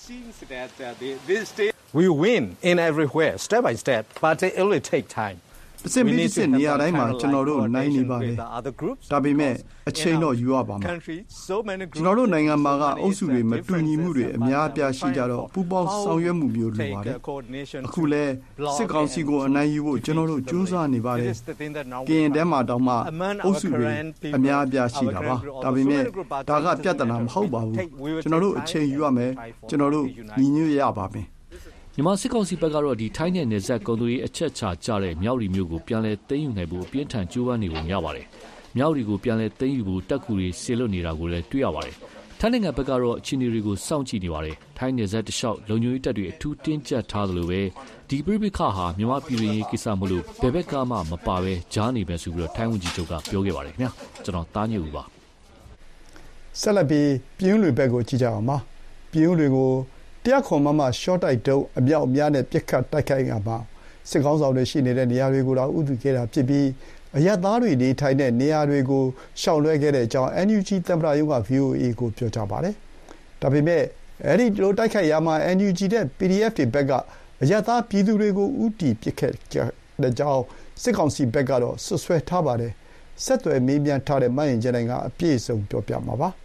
။ We win in everywhere step by step, but it will take time. တစ်စင်ပြီးတစ်စင်နေရာတိုင်းမှာကျွန်တော်တို့နိုင်နေပါတယ်။ဒါပေမဲ့အချိန်တော့ယူရပါမယ်။ကျွန်တော်တို့နိုင်ငံမှာကအုပ်စုတွေမတူညီမှုတွေအများအပြားရှိကြတော့ပူးပေါင်းဆောင်ရွက်မှုမျိုးလိုပါတယ်။အခုလဲစစ်ကောင်စီကိုအနိုင်ယူဖို့ကျွန်တော်တို့ကြိုးစားနေပါတယ်။ကရင်တဲမှာတောင်မှအုပ်စုတွေအများအပြားရှိတာပါ။ဒါပေမဲ့ဒါကပြဿနာမဟုတ်ပါဘူး။ကျွန်တော်တို့အချိန်ယူရမယ်။ကျွန်တော်တို့ညီညွတ်ရပါမယ်။မြန်မာစစ်ကောင်စီဘက်ကတော့ဒီထိုင်းနယ်နယ်စပ်ကုန်သွယ်ရေးအချက်ချကြတဲ့မြောက်ရီမျိုးကိုပြန်လည်သိမ်းယူနိုင်ဖို့အပြင်းထန်ကြိုးပမ်းနေပုံရပါတယ်။မြောက်ရီကိုပြန်လည်သိမ်းယူဖို့တပ်ကူတွေဆေလွတ်နေတာကိုလည်းတွေ့ရပါတယ်။ထိုင်းနိုင်ငံဘက်ကတော့အခြေအနေတွေကိုစောင့်ကြည့်နေပါတယ်။ထိုင်းနယ်စပ်တလျှောက်လုံခြုံရေးတပ်တွေအထူးတင်းကျပ်ထားသလိုပဲဒီပြိပခါဟာမြန်မာပြည်ရင်းရေးကိစ္စမလို့ဘယ်ဘက်ကမှမပါပဲကြားနေပဲဆိုပြီးတော့ထိုင်းဝန်ကြီးချုပ်ကပြောခဲ့ပါတယ်ခင်ဗျာ။ကျွန်တော်တားညို့ပါ။ဆက်လက်ပြီးပြည်ဦးလွေဘက်ကိုကြည့်ကြအောင်ပါ။ပြည်ဦးလွေကိုတရားခွန်မမရှော့တိုက်တုံးအမြောက်အများနဲ့ပြစ်ခတ်တိုက်ခိုက်ရမှာစစ်ကောင်းဆောင်တွေရှိနေတဲ့နေရာတွေကိုတော့ဥတီခဲ့တာဖြစ်ပြီးအရက်သားတွေနေထိုင်တဲ့နေရာတွေကိုရှောင်လွှဲခဲ့တဲ့အကြောင်း N U G သမ္မတရုံးက V O A ကိုပြောကြားပါတယ်။ဒါပေမဲ့အဲ့ဒီလိုတိုက်ခိုက်ရမှာ N U G တဲ့ P D F တွေဘက်ကအရက်သားပြည်သူတွေကိုဥတီပြစ်ခတ်တဲ့အကြောင်းစစ်ကောင်စီဘက်ကတော့ဆွဆွဲထားပါတယ်။ဆက်သွယ်မေးမြန်းထားတဲ့မယင်ကျန်ကအပြည့်အစုံပြောပြမှာပါ။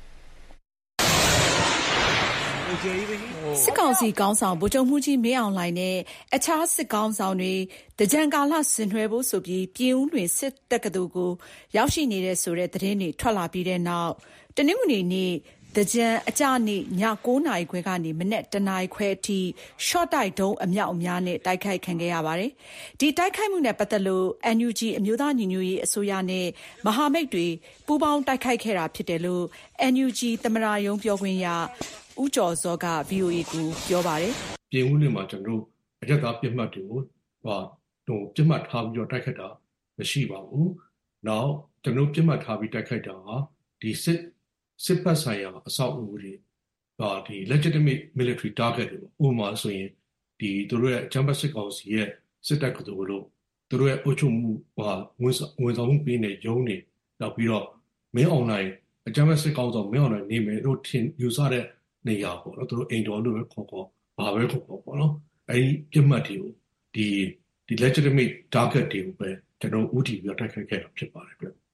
စစ်ကောင်စီကောင်းဆောင်ဗိုလ်ချုပ်မှုကြီးမင်းအောင်လှိုင်နဲ့အခြားစစ်ကောင်းဆောင်တွေတကြံကာလဆင်နွှဲဖို့ဆိုပြီးပြည်ဦးလွင်စစ်တက္ကသိုလ်ကိုရောက်ရှိနေတဲ့ဆိုတဲ့သတင်းတွေထွက်လာပြီးတဲ့နောက်တနင်္ဂနွေနေ့တကြံအကြနေ့ညnineနာရီခွဲကနေမနက်oneနာရီခွဲအထိရှော့တိုက်ဒုံးအမြောက်အများနဲ့တိုက်ခိုက်ခံခဲ့ရပါတယ်။ဒီတိုက်ခိုက်မှုနဲ့ပတ်သက်လို့ N U G အမျိုးသားညီညွတ်ရေးအစိုးရနဲ့မဟာမိတ်တွေပူးပေါင်းတိုက်ခိုက်ခဲ့တာဖြစ်တယ်လို့ N U G သမ္မတရုံးပြောခွင့်ရဦးကျော်စောက V O A ကိုပြောပါတယ်။ပြည်ဦးလွင်မှာကျွန်တော်တို့အရက်သားပြစ်မှတ်တွေကိုဟာဟိုပြစ်မှတ်ထားပြီးတော့တိုက်ခိုက်တာမရှိပါဘူး။နောက်ကျွန်တော်ပြစ်မှတ်ထားပြီးတိုက်ခိုက်တာဟာဒီစစ်စစ်ပတ်ဆိုင်ရာအဆောက်အဦတွေဟာဒီ legitimate military target တွေပေါ့ဥပမာဆိုရင်ဒီသူတို့ရဲ့ဂျမ်ဘတ်စစ်ကောင်စီရဲ့စစ်တပ်ကတူလို့သူတို့ရဲ့အုပ်ချုပ်မှုဟာဝန်ဝန်ဆောင်မှုပေးနေရုံးနေနောက်ပြီးတော့မင်းအွန်လိုင်းအဂျမ်ဘတ်စစ်ကောင်ဆောင်မင်းအွန်လိုင်းနေမယ်တို့ထင်ယူဆတဲ့နေရာပေါ့နော်သူတို့အိမ်တော်လို့ပဲခေါ်ခေါ်ဘာပဲခေါ်ခေါ်ပေါ့နော်အဲဒီပြစ်မှတ်တွေကိုဒီဒီ legitimate target တွေကိုပဲကျွန်တော်ဥတီပြီးတိုက်ခိုက်ခဲ့တာဖြစ်ပါတယ်ဗျ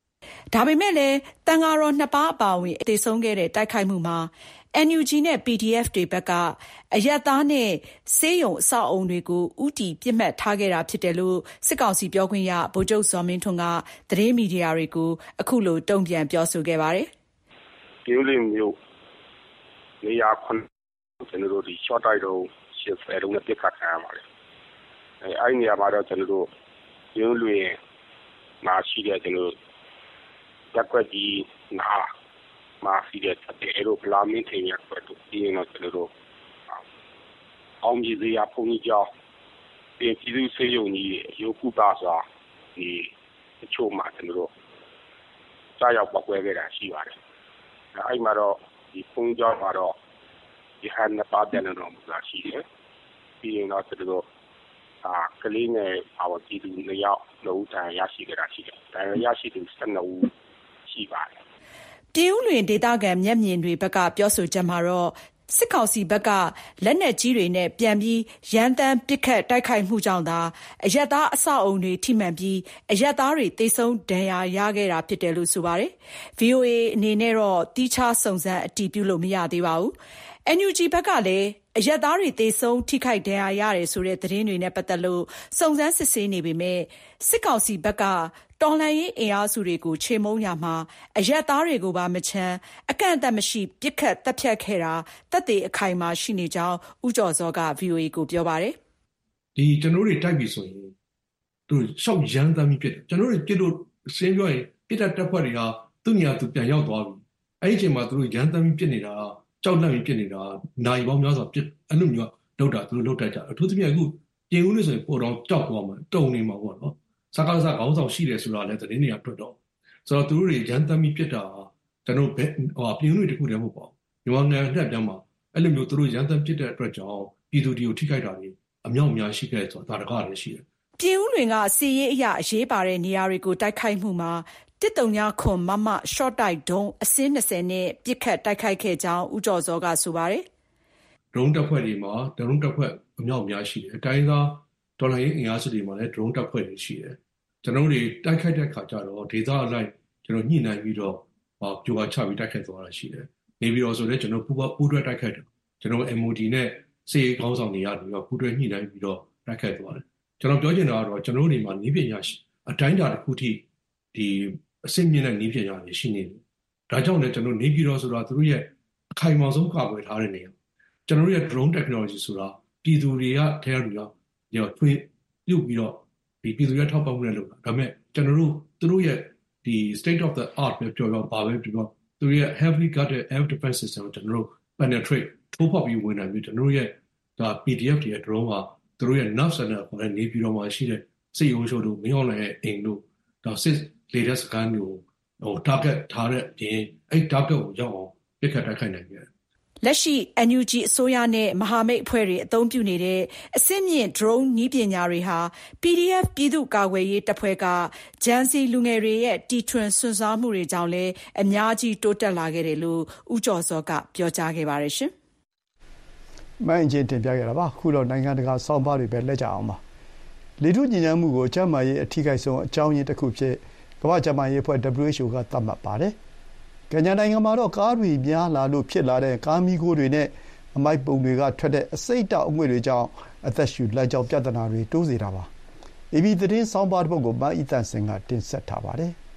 ဒါပေမဲ့လည်းတန်ဃာတော်နှစ်ပါးအပါအဝင်သေဆုံးခဲ့တဲ့တိုက်ခိုက်မှုမှာ အန် ယူ ဂျီ နဲ့ ပီ ဒီ အက်ဖ် တွေဘက်ကအရပ်သားနဲ့ဆေးရုံအဆောက်အအုံတွေကိုဦးတည်ပစ်မှတ်ထားခဲ့တာဖြစ်တယ်လို့စစ်ကောင်စီပြောခွင့်ရဗိုလ်ချုပ်ဇော်မင်းထွန်းကသတင်းမီဒီယာတွေကိုအခုလိုတုံ့ပြန်ပြောဆိုခဲ့ပါတယ်။ပြည်လင်းမျိုးနေရာခွန်ကျွန်တော်တို့ဒီ short တိုက်တော့ရှစ်ဆယ်လုံးနဲ့ပြစ်ခတ်ခံရပါတယ်။အဲအဲ့နေရာမှာတော့ကျွန်တော်တို့ပြည်လွင်မှာရှိတဲ့ကျွန်တော်ရက်ွက်ကြီးနာမှာရှိတဲ့အဲလိုပလာမင်းထင်ရက်ွက်တို့ဒီနော်ကျွန်တော်တို့အောင်ကြီးစရာဖုန်ကြီးကြောင်းပြည်ပြည်သူစေယုံကြီးရုပ်ခုပါစွာဒီအချို့မှာကျွန်တော်တို့ကြားရောက်ပောက်ကွဲခဲ့တာရှိပါတယ်။အဲ့မှာတော့ဒီဖုန်ကြောင်းမှာတော့ဒီဟန်နပါတဲ့နော်မှာရှိတယ်။ပြီးရင်တော့ကျွန်တော်တို့အာကလေးနဲ့အဝတီတူနှစ်ယောက်လုံးတန်ရရှိကြတာရှိတယ်။ဒါရရှိသူ၁၂ဦးရှိပါတယ်။ပြည်ဦးလွင်ဒေသခံမျက်မြင်တွေဘက်ကပြောဆိုချက်မှာတော့စစ်ကောင်စီဘက်ကလက်နက်ကြီးတွေနဲ့ပြန်ပြီးရန်တမ်းပစ်ခတ်တိုက်ခိုက်မှုကြောင့်သာအရပ်သားအဆောက်အုံတွေထိမှန်ပြီးအရပ်သားတွေသေဆုံးဒဏ်ရာရခဲ့တာဖြစ်တယ်လို့ဆိုပါတယ်။ ဗွီအိုအေအနေနဲ့တော့တီးခြားစုံစမ်းအတည်ပြုလို့မရသေးပါဘူး။ အန် ယူ ဂျီ ဘက်ကလည်းအရပ်သားတွေသေဆုံးထိခိုက်ဒဏ်ရာရတယ်ဆိုတဲ့သတင်းတွေနဲ့ပတ်သက်လို့စုံစမ်းစစ်ဆေးနေပေမဲ့စစ်ကောင်စီဘက်ကတော်လှန်ရေးအင်အားစုတွေကိုချေမှုန်းရာမှာအရပ်သားတွေကိုပါမချမ်းအကန့်အသတ်မရှိပစ်ခတ်တပ်ဖြတ်ခဲ့တာသက်သေအခိုင်အမာရှိနေကြောင်းဦးကျော်စောက ဗွီအိုအေ ကိုပြောပါတယ်။ဒီကျွန်တော်တို့တိုက်ပြီဆိုရင်သူရှောက်ရမ်းသမ်းပြီးဖြစ်တယ်ကျွန်တော်တို့ပြစ်လို့ရှင်းပြောရင်ပြစ်တဲ့တပ်ဖွဲ့တွေကသူ့နေရာသူပြန်ရောက်သွားပြီအဲ့ဒီအချိန်မှာသူတို့ရမ်းသမ်းပြီးပြစ်နေတာကြောက်လန့်ပြီးပြစ်နေတာနိုင်ပေါင်းများစွာပြစ်အဲ့လိုမျိုးလောက်တာသူတို့လောက်တတ်ကြအထူးသဖြင့်အခုပြင်ဦးလို့ဆိုရင်ပိုတော့ကြောက်သွားမှာတုံနေမှာပေါ့နော်စကားစခေါင်းဆောင်ရှိတယ်ဆိုတာလည်းသတင်းတွေကတွေ့တော့ဆိုတော့သူတို့တွေရန်တမ်းပြီးပြစ်တာကျွန်တော်ဟိုပြင်ဦးတွေတခုတည်းမဟုတ်ပါဘူးမြန်မာနိုင်ငံနဲ့ပြန်မှာအဲ့လိုမျိုးသူတို့ရန်တမ်းပြစ်တဲ့အတွက်ကြောင့်ပြည်သူတွေကိုထိခိုက်တာတွေအမြောက်အများရှိခဲ့ဆိုတာဒါတကားလည်းရှိတယ်ပြင်ဦးလွင်ကစီရေးအရာအရေးပါတဲ့နေရာတွေကိုတိုက်ခိုက်မှုမှာတစ်တုံညာခွန်မမ short တိုက်ဒုံးအစင်း၂၀နဲ့ပြစ်ခတ်တိုက်ခိုက်ခဲ့ကြောင်းဦးကျော်စောကဆိုပါတယ်ဒရုန်းတပ်ဖွဲ့တွေမှာဒရုန်းတပ်ဖွဲ့အမြောက်အများရှိတယ်အတိုင်းသားဒေါ်လာရေးအင်အားစုတွေမှာလည်းဒရုန်းတပ်ဖွဲ့တွေရှိတယ်ကျွန်တော်တို့တိုက်ခိုက်တဲ့ခါကျတော့ဒေသအလိုက်ကျွန်တော်ညှိနှိုင်းပြီးတော့ဟောပြိုပါချပြီးတိုက်ခိုက်သွားတာရှိတယ်နေပြီးတော့ဆိုလည်းကျွန်တော်ပူပူတွဲတိုက်ခိုက်တယ်ကျွန်တော် M O D နဲ့စေခေါင်းဆောင်တွေကနေပြီးတော့ပူတွဲညှိနှိုင်းပြီးတော့တိုက်ခိုက်သွားတယ်ကျွန်တော်ပြောချင်တာကတော့ကျွန်တော်တို့နေမှာနည်းပညာအတိုင်းတာတစ်ခုထိဒီအစစ်မြင့်တဲ့နည်းပညာတွေရှိနေတယ်ဒါကြောင့်လည်းကျွန်တော်နေပြီးတော့ဆိုတာသူတို့ရဲ့အခိုင်အမာဆုံးကာကွယ်ထားတဲ့နေရာကျွန်တော်တို့ရဲ့ drone technology ဆိုတာပြည်သူတွေကထဲတွေကရောထွေးပြုတ်ပြီးတော့ဒီပြည်သူတွေထောက်ပံ့မှုနဲ့လုပ်တာဒါပေမဲ့ကျွန်တော်တို့သူတို့ရဲ့ဒီ state of the art ပဲပြောတော့ပါပဲပြောတော့သူတို့ရဲ့ heavily guarded air defense system ကိုကျွန်တော်တို့ penetrate ထိုးဖောက်ပြီးဝင်နိုင်ပြီကျွန်တော်တို့ရဲ့ဒါ P D F တွေရဲ့ drone ကသူတို့ရဲ့ nerve center ခေါ်တဲ့နေပြည်တော်မှာရှိတဲ့စိတ်ရုံးရှို့တို့မင်းအောင်လှိုင်ရဲ့အိမ်တို့ဒါစစ်လေတဲ့စကန်မျိုးဟို target ထားတဲ့ပြင်အဲ့ target ကိုရောက်အောင်ပြစ်ခတ်တိုက်ခိုက်နိုင်တယ်လက်ရှိ အန် ယူ ဂျီ အစိုးရနဲ့မဟာမိတ်အဖွဲ့တွေအသုံးပြုနေတဲ့အစစ်မြင့် drone နည်းပညာတွေဟာ ပီ ဒီ အက်ဖ် ပြည်သူ့ကာကွယ်ရေးတပ်ဖွဲ့ကဂျန်စီလူငယ်တွေရဲ့တီထွင်စွန့်စားမှုတွေကြောင့်လည်းအများကြီးတိုးတက်လာခဲ့တယ်လို့ဦးကျော်စောကပြောကြားခဲ့ပါတယ်ရှင်။မိုင်းချင်းတင်ပြခဲ့တာပါ။ခုတော့နိုင်ငံတကာစောင့်ပါတွေပဲလက်ကြအောင်ပါ။လေထုညဉ့်ဉန်းမှုကိုကျန်းမာရေးအထူးကိစ္စဆုံးအကြောင်းရင်းတစ်ခုဖြစ်ကမ္ဘာ့ကျန်းမာရေးအဖွဲ့ W H O ကသတ်မှတ်ပါတယ်။ကင်ညာနိုင်ငံမှာတော့ကားတွေများလာလို့ဖြစ်လာတဲ့ကားမီးခိုးတွေနဲ့အမိုက်ပုံတွေကထွက်တဲ့အစိတ်တောက်အငွေ့တွေကြောင့်အသက်ရှူလမ်းကြောင်းပြဿနာတွေတိုးစေတာပါ။ အေဘီသတင်းဆောင်းပါးတစ်ပုဒ်ကိုမအီတန်စင်ကတင်ဆက်ထားပါတယ်။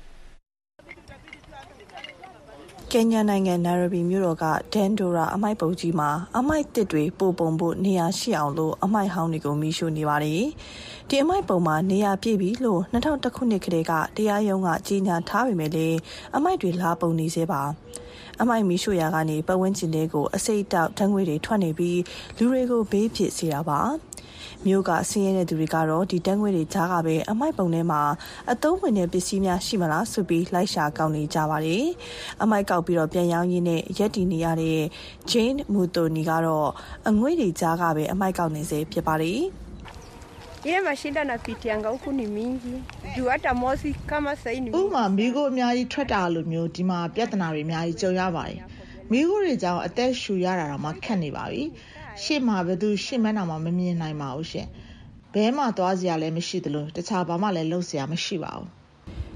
ကင်ညာနိုင်ငံနိုင်ရိုဘီမြို့တော်ကဒန်ဒိုရာအမိုက်ပုံကြီးမှာအမိုက်တစ်တွေပို့ပုံဖို့နေရာရှိအောင်လို့အမိုက်ဟောင်းတွေကိုမီးရှို့နေပါတယ်။ဒီအမိုက်ပုံမှာနေရာပြည့်ပြီလို့၂၀၀၁ခုနှစ်ကတည်းကတရားရုံးကကြေညာထားပေမဲ့လည်းအမိုက်တွေလာပုံနေသေးပါ။အမိုက်မီးရှို့ရာကနေပတ်ဝန်းကျင်တွေကိုအစိတ်တောက်ဓာတ်ငွေတွေထွက်နေပြီးလူတွေကိုဘေးဖြစ်စေတာပါ။မြို့ကဆင်းရဲတဲ့သူတွေကတော့ဒီဓာတ်ငွေတွေကြားကပဲအမိုက်ပုံထဲမှာအသုံးဝင်တဲ့ပစ္စည်းများရှိမလားဆိုပြီးလိုက်ရှာကောက်နေကြပါတယ်။အမိုက်ကောက်ပြီးတော့ပြန်ရောင်းရင်းနဲ့ရက်တည်နေရတဲ့ဂျိန်းမူတိုနီကတော့အငွေ့တွေကြားကပဲအမိုက်ကောက်နေစေဖြစ်ပါတယ်။ Ile mashinda napitianga huku ni mingi. Juu hata mosi kama sasa hivi. ဥမာမီးခိုးအများကြီးထွက်တာလိုမျိုးဒီမှာပြဿနာတွေအများကြီးကြုံရပါတယ်။မီးခိုးတွေကြောင့်အသက်ရှူရတာတော့မှခက်နေပါပြီ။ရှေ့မှာဘယ်သူရှေ့မှန်းတာမှမမြင်နိုင်ပါဘူးရှင်။ဘဲမှာသွားစရာလည်းမရှိသလိုတခြားဘာမှလည်းလုပ်စရာမရှိပါဘူး။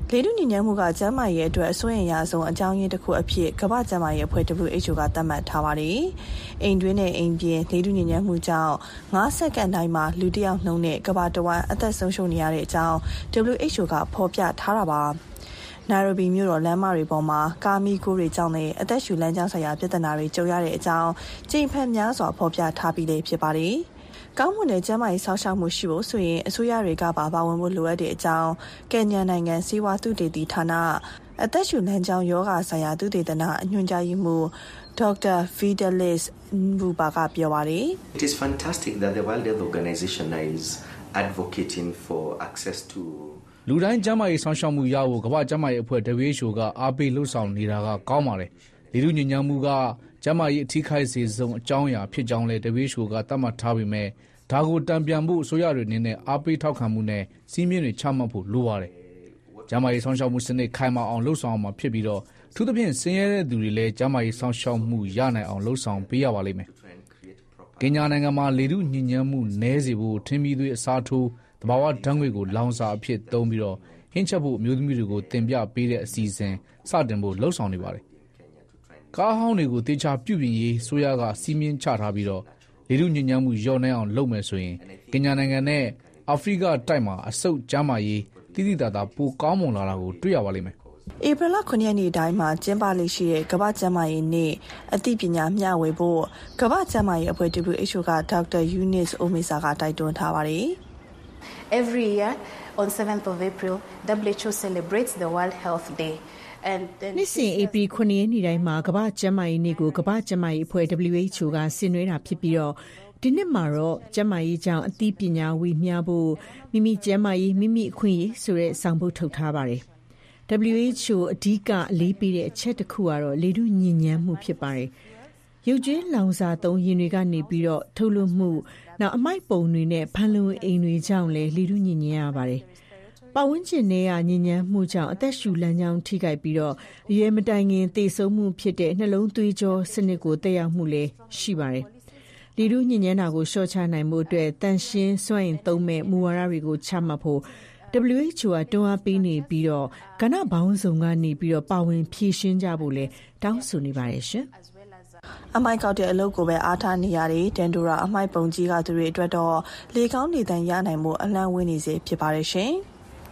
လေထုညစ်ညမ်းမှုကကျန်းမာရေးအတွက်အစိုးရရဆုံးအကြောင်းရင်းတစ်ခုအဖြစ်ကမ္ဘာ့ကျန်းမာရေးအဖွဲ့ W H O ကသတ်မှတ်ထားပါတယ်။အိမ်တွင်းနဲ့အိမ်ပြင်လေထုညစ်ညမ်းမှုကြောင့်၅စက္ကန့်တိုင်းမှာလူတစ်ယောက်နှုန်းနဲ့ကမ္ဘာတစ်ဝန်းအသက်ဆုံးရှုံးနေရတဲ့အကြောင်း W H O ကဖော်ပြထားတာပါ။နိုင်ရိုဘီမြို့တော်လမ်းမတွေပေါ်မှာကားမီးခိုးတွေကြောင့်လည်းအသက်ရှူလမ်းကြောင်းဆိုင်ရာပြဿနာတွေကြုံရတဲ့အကြောင်းကြိမ်ဖန်များစွာဖော်ပြထားပြီးလည်းဖြစ်ပါတယ်။ကောင်းမွန်တဲ့ကျန်းမာရေးစောင့်ရှောက်မှုရှိဖို့ဆိုရင်အစိုးရတွေကပါပါဝင်ဖို့လိုအပ်တဲ့အကြောင်းကင်ညာနိုင်ငံစီးပွားသုတေသီဌာနအသက်ရှူလမ်းကြောင်းယောဂဆိုင်ရာသုတေသနအညွှန်ကြားရေးမှူး Doctor Fidelis Mbuba ကပြောပါတယ်။ It is fantastic that the World Health Organization is advocating for access to လူတိုင်းကျန်းမာရေးစောင့်ရှောက်မှုရဖို့ကမ္ဘာ့ကျန်းမာရေးအဖွဲ့ W H O ကအားပေးလှုံ့ဆော်နေတာကကောင်းပါတယ်။လေထုညစ်ညမ်းမှုကကျန်းမာရေးအထူးခိုက်စေဆုံးအကြောင်းအရာဖြစ်ကြောင်းလဲ W H O ကသတ်မှတ်ထားပေမဲ့ဒါကိုတံပြန်ဖို့အစိုးရတွေအနေနဲ့အားပေးထောက်ခံမှုနဲ့စီးမြင့်တွေချမှတ်ဖို့လိုပါတယ်။ကျန်းမာရေးစောင့်ရှောက်မှုစနစ်ခိုင်မာအောင်လှုံ့ဆော်အောင်မှာဖြစ်ပြီးတော့ထူးသဖြင့်ဆင်းရဲတဲ့သူတွေလည်းကျန်းမာရေးစောင့်ရှောက်မှုရနိုင်အောင်လှုံ့ဆော်ပေးရပါလိမ့်မယ်။ကင်ညာနိုင်ငံမှာလေထုညစ်ညမ်းမှုနည်းစေဖို့ထင်းပြီးသွေးအစားထိုးတဘာဝဓာတ်ငွေ့ကိုလောင်စာအဖြစ်သုံးပြီးတော့ဟင်းချက်ဖို့အမျိုးသမီးတွေကိုတင်ပြပေးတဲ့အစီအစဉ်စတင်ဖို့လှုံ့ဆော်နေပါတယ်။ကားဟောင်းတွေကိုတေချာပြုပြင်ရေးဆိုရကစီးမြင့်ချထားပြီးတော့လေထုညစ်ညမ်းမှုလျော့နှဲအောင်လုပ်မယ်ဆိုရင်ကင်ညာနိုင်ငံနဲ့အာဖရိကတိုက်မှာအဆုတ်ကျန်းမာရေးတိတိတသာပိုကောင်းမွန်လာတာကိုတွေ့ရပါလိမ့်မယ်။ဧပြီလခုနှစ်ရက်နေ့တိုင်းမှာကျင်းပလေရှိတဲ့ကမ္ဘာ့ကျန်းမာရေးနေ့အသိပညာမျှဝေဖို့ကမ္ဘာ့ကျန်းမာရေးအဖွဲ့ W H O က Doctor Eunice Omesa ကတိုက်တွန်းထားပါတယ်။ Every year on seventh of April W H O celebrates the World Health Day နှစ်စဉ်ဧပြီခုနှစ်ရက်နေ့တိုင်းမှာကမ္ဘာ့ကျန်းမာရေးနေ့ကိုကမ္ဘာ့ကျန်းမာရေးအဖွဲ့ W H O ကဆင်နွှဲတာဖြစ်ပြီးတော့ဒီနှစ်မှာတော့ကျန်းမာရေးကြောင့်အသိပညာဝေမျှဖို့မိမိကျန်းမာရေးမိမိအခွင့်အရေးဆိုတဲ့ဆောင်ပုဒ်ထုတ်ထားပါတယ်။ W H O အဓိကအလေးပေးတဲ့အချက်တစ်ခုကတော့လေထုညစ်ညမ်းမှုဖြစ်ပါတယ်။ရုပ်ကြွင်းလောင်စာသုံးရင်တွေကနေပြီးတော့ထုတ်လွှတ်မှုနောက်အမိုက်ပုံတွေနဲ့ဖန်လုံအိမ်တွေကြောင့်လည်းလေထုညစ်ညမ်းရပါတယ်။ပတ်ဝန်းကျင်ထဲကညစ်ညမ်းမှုကြောင့်အသက်ရှူလမ်းကြောင်းထိခိုက်ပြီးတော့အရွယ်မတိုင်ခင်သေဆုံးမှုဖြစ်တဲ့နှလုံးသွေးကြောစနစ်ကိုတက်ရောက်မှုလည်းရှိပါတယ်။လေထုညစ်ညမ်းတာကိုလျှော့ချနိုင်မှုအတွက်တန်ရှင်းစွမ်းအင်သုံးမဲ့မူဝါဒတွေကိုချမှတ်ဖို့ W H O ကတွန်းအားပေးနေပြီးတော့ကဏ္ဍပေါင်းစုံကနေပြီးတော့ပါဝင်ဖြည့်ရှင်းကြဖို့လည်းတောင်းဆိုနေပါတယ်ရှင်။အမိုက်ကောက်တဲ့အလုပ်ကိုပဲအားထားနေရတဲ့ဒန်ဒိုရာအမိုက်ပုံကြီးကသူတွေအတွက်တော့လေကောင်းနေတန်ရနိုင်မှုအလန့်ဝင်းနေစေဖြစ်ပါတယ်ရှင်။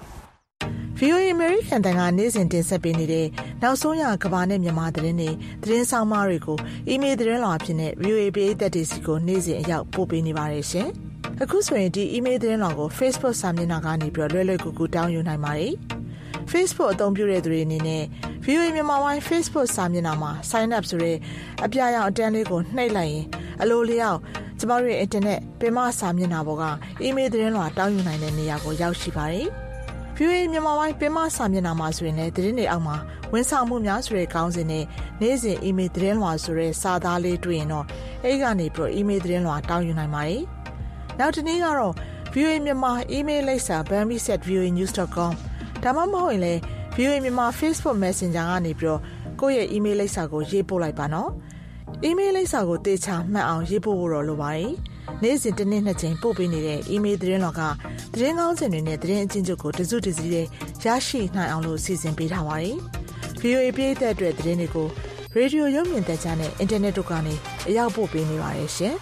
V O A American တန်ကနေ့စဉ်တင်ဆက်ပေးနေတဲ့နောက်ဆုံးရကမ္ဘာနဲ့မြန်မာသတင်းတွေသတင်းဆောင်မတွေကိုအီးမေးလ်သတင်းလွှာအဖြစ်နဲ့ V O A ပရိသတ်တွေစီကိုနေ့စဉ်အရောက်ပို့ပေးနေပါတယ်ရှင်။အခုဆိုရင်ဒီအီးမေးလ်သတင်းလွှာကို Facebook စာမျက်နှာကနေပြီးတော့လွယ်လွယ်ကူကူတောင်းယူနိုင်ပါတယ်။ Facebook အသုံးပြုတဲ့သူတွေအနေနဲ့ V O A မြန်မာပိုင်း Facebook စာမျက်နှာမှာ Sign up ဆိုတဲ့အပြာရောင်အတန်းလေးကိုနှိပ်လိုက်ရင်အလိုလျောက်ကျမတို့ရဲ့ internet ပင်မစာမျက်နှာပေါ်ကအီးမေးလ်သတင်းလွှာတောင်းယူနိုင်တဲ့နေရာကိုရောက်ရှိပါတယ်။ V O A မြန်မာပိုင်းပင်မစာမျက်နှာမှာဆိုရင်လည်းသတင်းတွေအောက်မှာဝန်ဆောင်မှုများဆိုတဲ့ခေါင်းစဉ်နဲ့နေ့စဉ်အီးမေးလ်သတင်းလွှာဆိုတဲ့စာသားလေးတွေ့ရင်တော့အဲဒီကနေပြီးတော့အီးမေးလ်သတင်းလွှာတောင်းယူနိုင်ပါတယ်။နောက်တစ်နေ့ကတော့ V O A မြန်မာအီးမေးလ်လိပ်စာ burmese at v o a news dot com ဒါမှမဟုတ်ရင်လည်း V O A မြန်မာ Facebook Messenger ကနေပြီးတော့ကိုယ့်ရဲ့အီးမေးလ်လိပ်စာကိုရေးပို့လိုက်ပါနော်။အီးမေးလ်လိပ်စာကိုတေချာမှတ်အောင်ရေးပို့ဖို့တော့လိုပါတယ်။နေ့စဉ်တစ်နေ့နှစ်ကြိမ်ပို့ပေးနေတဲ့အီးမေးလ်သတင်းလွှာကသတင်းကောင်းစင်တွေနဲ့သတင်းအချင်းချုပ်ကိုတစုတစည်းလေးရရှိနိုင်အောင်လို့စီစဉ်ပေးထားပါတယ်။ V O A ပြည်သက်အတွက်သတင်းတွေကိုရေဒီယိုရုပ်မြင်သံကြားနဲ့အင်တာနက်တို့ကနေအရောက်ပို့ပေးနေပါတယ်ရှင်